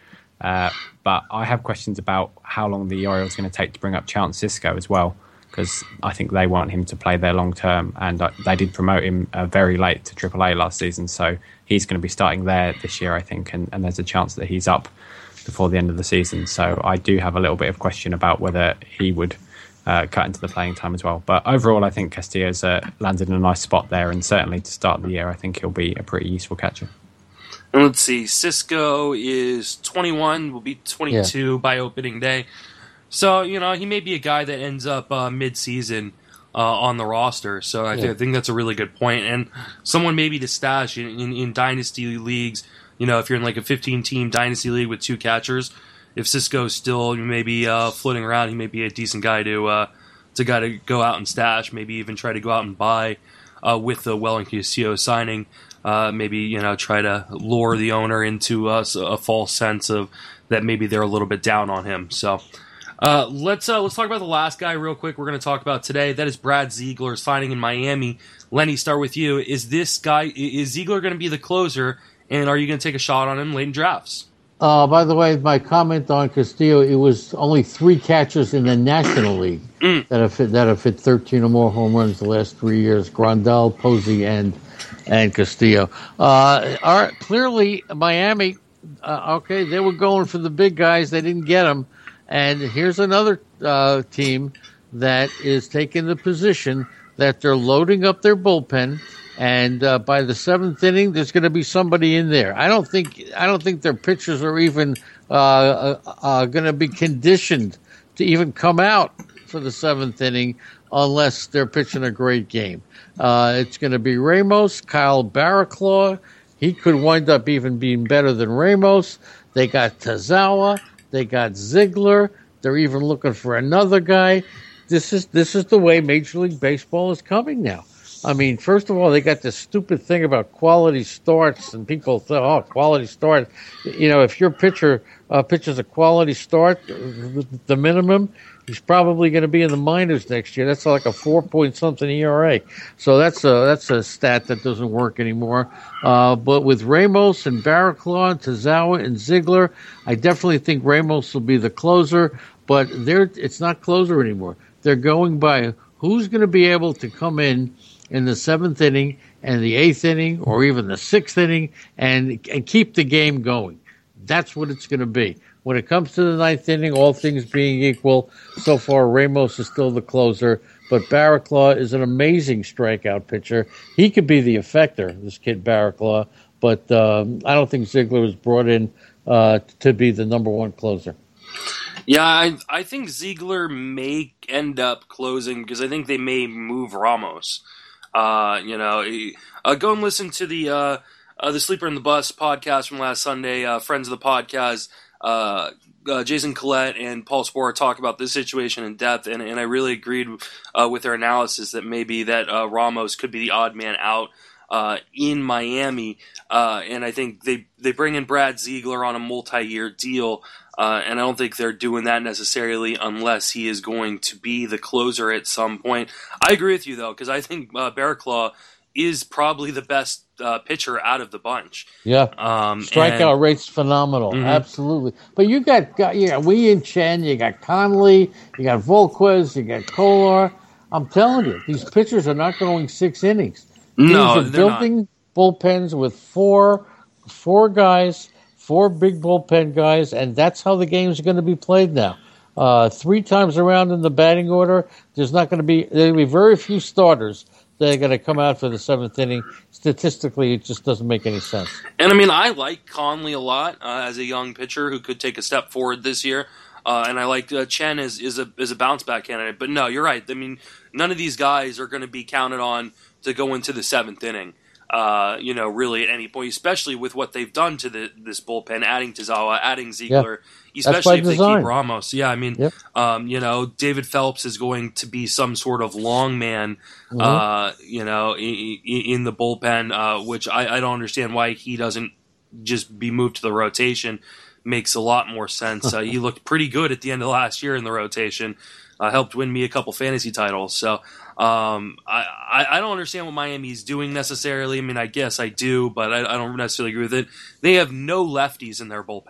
Uh, but I have questions about how long the Orioles are going to take to bring up Chance Sisco as well, because I think they want him to play there long term, and uh, they did promote him uh, very late to triple A last season, so he's going to be starting there this year, I think, and, and there's a chance that he's up before the end of the season. So I do have a little bit of question about whether he would uh, cut into the playing time as well. But overall, I think Castillo's uh, landed in a nice spot there, and certainly to start the year, I think he'll be a pretty useful catcher. And let's see, Sisco is twenty-one, will be twenty-two yeah. by opening day. So, you know, he may be a guy that ends up uh, mid-season uh, on the roster. So I, th- yeah. I think that's a really good point. And someone maybe to stash in, in, in dynasty leagues, you know, if you're in like a fifteen-team dynasty league with two catchers, if Sisco's still maybe uh, floating around, he may be a decent guy to uh, to guy to go out and stash, maybe even try to go out and buy uh, with the Wellington Castillo signing. Uh, maybe, you know, try to lure the owner into uh, a false sense of that maybe they're a little bit down on him. So uh, let's uh, let's talk about the last guy real quick we're going to talk about today. That is Brad Ziegler signing in Miami. Lenny, start with you. Is this guy, is Ziegler going to be the closer, and are you going to take a shot on him late in drafts? Uh, by the way, my comment on Castillo, it was only three catchers in the National League mm. that have hit, that have hit thirteen or more home runs the last three years, Grandal, Posey, and and Castillo. Uh, are, clearly, Miami, uh, okay, they were going for the big guys. They didn't get them. And here's another uh, team that is taking the position that they're loading up their bullpen. And uh, by the seventh inning, there's going to be somebody in there. I don't think I don't think their pitchers are even uh, uh, uh, going to be conditioned to even come out for the seventh inning unless they're pitching a great game. Uh, it's going to be Ramos, Kyle Barraclough. He could wind up even being better than Ramos. They got Tazawa. They got Ziegler. They're even looking for another guy. This is this is the way Major League Baseball is coming now. I mean, first of all, they got this stupid thing about quality starts, and people say, oh, quality start. You know, if your pitcher uh, pitches a quality start, the minimum, he's probably going to be in the minors next year. That's like a four-point-something E R A. So that's a, that's a stat that doesn't work anymore. Uh, but with Ramos and Barraclough and Tazawa and Ziegler, I definitely think Ramos will be the closer, but they're, it's not closer anymore. They're going by who's going to be able to come in in the seventh inning and the eighth inning or even the sixth inning and and keep the game going. That's what it's going to be. When it comes to the ninth inning, all things being equal, so far Ramos is still the closer, but Barraclough is an amazing strikeout pitcher. He could be the effector, this kid Barraclough, but um, I don't think Ziegler was brought in uh, to be the number one closer. Yeah, I, I think Ziegler may end up closing because I think they may move Ramos. Uh, you know, uh, go and listen to the uh, uh, the Sleeper in the Bus podcast from last Sunday. Uh, friends of the podcast, uh, uh, Jason Collette and Paul Sporer talk about this situation in depth, and, and I really agreed uh, with their analysis that maybe that uh, Ramos could be the odd man out uh, in Miami, uh, and I think they they bring in Brad Ziegler on a multi-year deal. Uh, and I don't think they're doing that necessarily unless he is going to be the closer at some point. I agree with you, though, because I think uh, Barraclough is probably the best uh, pitcher out of the bunch. Yeah. Um, Strikeout and, rate's phenomenal. Mm-hmm. Absolutely. But you got, got you got Wei and Chen, you got Conley, you got Volquez, you got Kolar. I'm telling you, these pitchers are not going six innings. No, These are building not. bullpens with four four guys. Four big bullpen guys, and that's how the game's going to be played now. Uh, three times around in the batting order, there's not going to be there'll be very few starters that are going to come out for the seventh inning. Statistically, it just doesn't make any sense. And I mean, I like Conley a lot uh, as a young pitcher who could take a step forward this year, uh, and I like uh, Chen is is a is a bounce back candidate. But no, you're right. I mean, none of these guys are going to be counted on to go into the seventh inning. Uh, you know, really at any point, especially with what they've done to the, this bullpen, adding Tazawa, adding Ziegler, yeah. especially if design. they keep Ramos. Yeah, I mean, yep. um, you know, David Phelps is going to be some sort of long man, mm-hmm. uh, you know, in, in the bullpen, uh, which I, I don't understand why he doesn't just be moved to the rotation. Makes a lot more sense. Uh, he looked pretty good at the end of last year in the rotation. Uh, helped win me a couple fantasy titles. So um, I, I, I don't understand what Miami's doing necessarily. I mean, I guess I do, but I, I don't necessarily agree with it. They have no lefties in their bullpen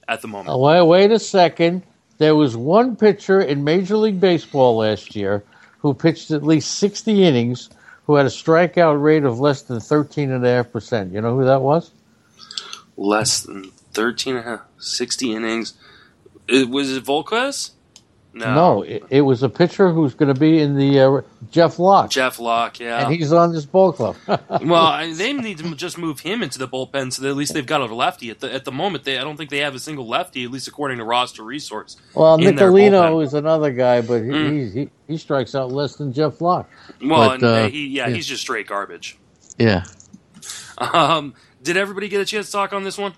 at the moment. Oh, wait, wait a second. There was one pitcher in Major League Baseball last year who pitched at least sixty innings who had a strikeout rate of less than thirteen point five percent. You know who that was? Less than thirteen and a half, sixty innings. It, was it Volquez? No. No, it, it was a pitcher who's going to be in the uh, Jeff Locke. Jeff Locke, yeah. And he's on this ball club. Well, I, they need to just move him into the bullpen so that at least they've got a lefty. At the at the moment, they I don't think they have a single lefty, at least according to roster resource. Well, in their Nicolino bullpen. is another guy, but he, Mm. he, he he strikes out less than Jeff Locke. Well, But, and, uh, he, yeah, yeah. he's just straight garbage. Yeah. Um, did everybody get a chance to talk on this one?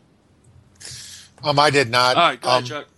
Um, I did not. All right, go ahead, Um, Chuck.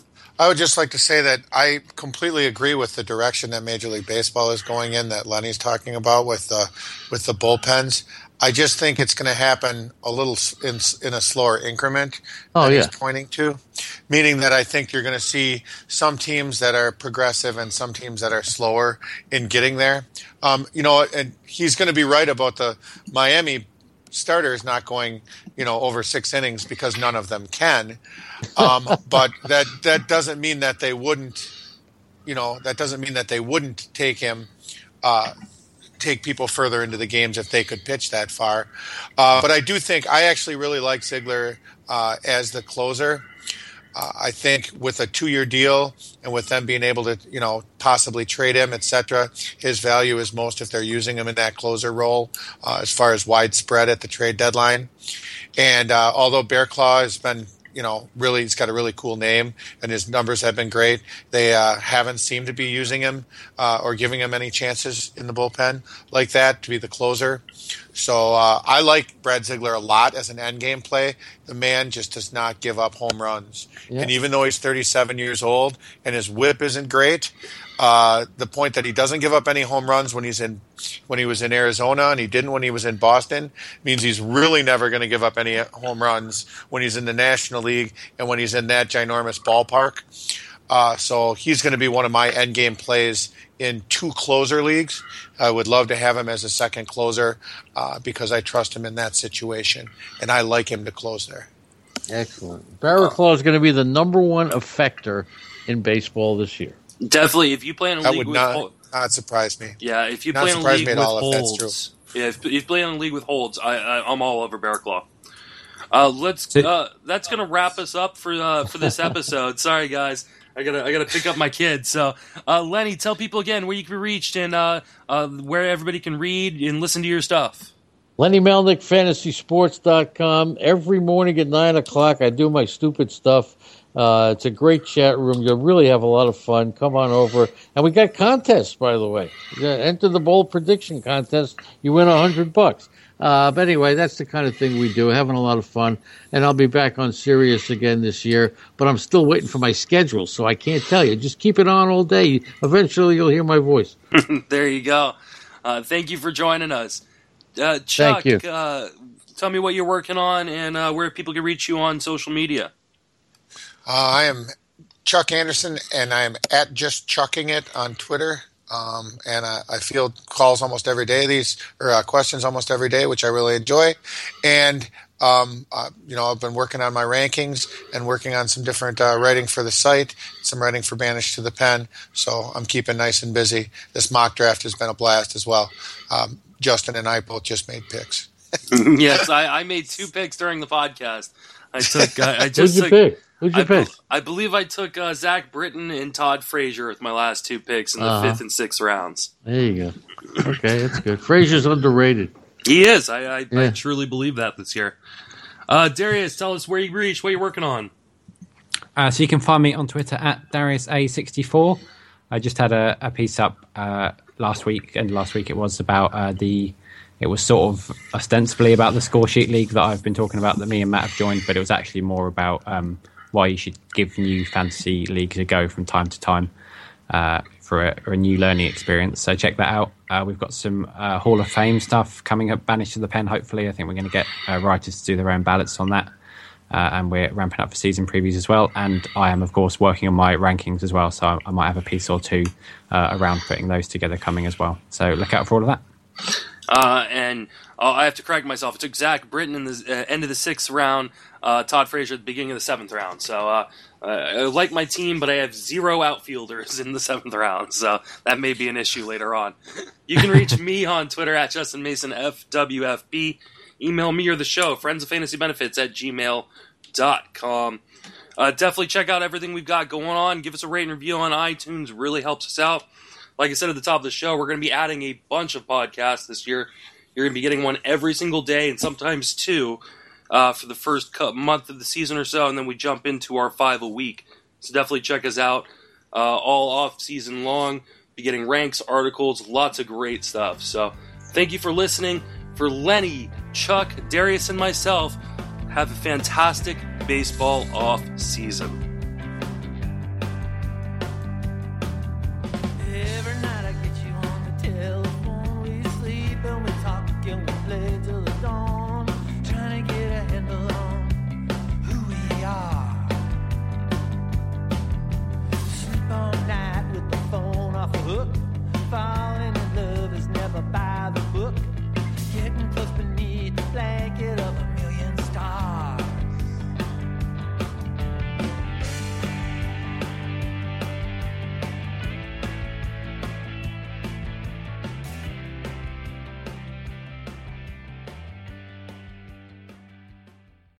I would just like to say that I completely agree with the direction that Major League Baseball is going in, that Lenny's talking about with the with the bullpens. I just think it's going to happen a little s- in, s- in a slower increment Oh, that yeah. he's pointing to, meaning that I think you're going to see some teams that are progressive and some teams that are slower in getting there. Um, you know, and he's going to be right about the Miami starters not going, you know, over six innings because none of them can. Um, but that that doesn't mean that they wouldn't, you know, that doesn't mean that they wouldn't take him, uh, take people further into the games if they could pitch that far. Uh, but I do think I actually really like Ziegler uh, as the closer. Uh, I think with a two-year deal and with them being able to, you know, possibly trade him, et cetera, his value is most if they're using him in that closer role uh, as far as widespread at the trade deadline. And uh, although Bearclaw has been, you know, really, he's got a really cool name and his numbers have been great, they uh, haven't seemed to be using him uh, or giving him any chances in the bullpen like that to be the closer. So uh, I like Brad Ziegler a lot as an endgame play. The man just does not give up home runs. Yeah. And even though he's thirty-seven years old and his whip isn't great, uh, the point that he doesn't give up any home runs when he's in when he was in Arizona and he didn't when he was in Boston means he's really never going to give up any home runs when he's in the National League and when he's in that ginormous ballpark. Uh, so he's going to be one of my endgame plays in two closer leagues. I would love to have him as a second closer uh, because I trust him in that situation, and I like him to close there. Excellent. Bearclaw is going to be the number one effector in baseball this year. Definitely, if you play in a That league would with not, Hol- not surprise me. yeah, if you not play in a surprise league me at with all if that's holds, yeah, if, if you play in a league with holds, I, I I'm all over Bearclaw. Uh, let's. Uh, that's gonna wrap us up for uh, for this episode. Sorry, guys. I gotta I gotta pick up my kids. So, uh, Lenny, tell people again where you can be reached and uh, uh, where everybody can read and listen to your stuff. Lenny Melnick, fantasy sports dot com. Every morning at nine o'clock, I do my stupid stuff. Uh, it's a great chat room. You'll really have a lot of fun. Come on over. And we got contests, by the way. You enter the bold prediction contest. You win a hundred bucks. Uh, but anyway, that's the kind of thing we do. Having a lot of fun. And I'll be back on Sirius again this year. But I'm still waiting for my schedule, so I can't tell you. Just keep it on all day. Eventually, you'll hear my voice. There you go. Uh, thank you for joining us. Uh, Chuck, Thank you. Uh, tell me what you're working on and uh, where people can reach you on social media. Uh, I am Chuck Anderson, and I am at Just Chucking It on Twitter. Um, and I, I field calls almost every day, these or uh, questions almost every day, which I really enjoy. And um, uh, you know, I've been working on my rankings and working on some different uh, writing for the site, some writing for Banished to the Pen. So I'm keeping nice and busy. This mock draft has been a blast as well. Um, Justin and I both just made picks. Yes, I, I made two picks during the podcast. I took. I, I just Who'd you took, pick? Who'd you I, pick? be- I believe I took uh, Zach Britton and Todd Frazier with my last two picks in the Uh-huh. fifth and sixth rounds. There you go. Okay, that's good. Frazier's underrated. He is. I, I, I Yeah. truly believe that this year. Uh, Darius, tell us where you reach, what you're working on. Uh, so you can find me on Twitter at Darius A sixty-four. I just had a, a piece up uh, last week, and last week it was about uh, the. It was sort of ostensibly about the score sheet league that I've been talking about that me and Matt have joined, but it was actually more about um, why you should give new fantasy leagues a go from time to time uh, for, a, for a new learning experience. So check that out. Uh, we've got some uh, Hall of Fame stuff coming up, Banished to the Pen, hopefully. I think we're going to get uh, writers to do their own ballots on that. Uh, and we're ramping up for season previews as well. And I am, of course, working on my rankings as well. So I, I might have a piece or two uh, around putting those together coming as well. So look out for all of that. Uh, and uh, I have to correct myself. It took Zach Britton in the uh, end of the sixth round, uh, Todd Frazier at the beginning of the seventh round. So uh, uh, I like my team, but I have zero outfielders in the seventh round. So that may be an issue later on. You can reach me on Twitter at Justin Mason F W F B. Email me or the show, friends of fantasy benefits at gmail dot com. Uh, definitely check out everything we've got going on. Give us a rate and review on iTunes. Really helps us out. Like I said at the top of the show, we're going to be adding a bunch of podcasts this year. You're going to be getting one every single day and sometimes two uh, for the first month of the season or so, and then we jump into our five a week. So definitely check us out uh, all off season long. Be getting ranks, articles, lots of great stuff. So thank you for listening. For Lenny, Chuck, Darius, and myself, have a fantastic baseball off season.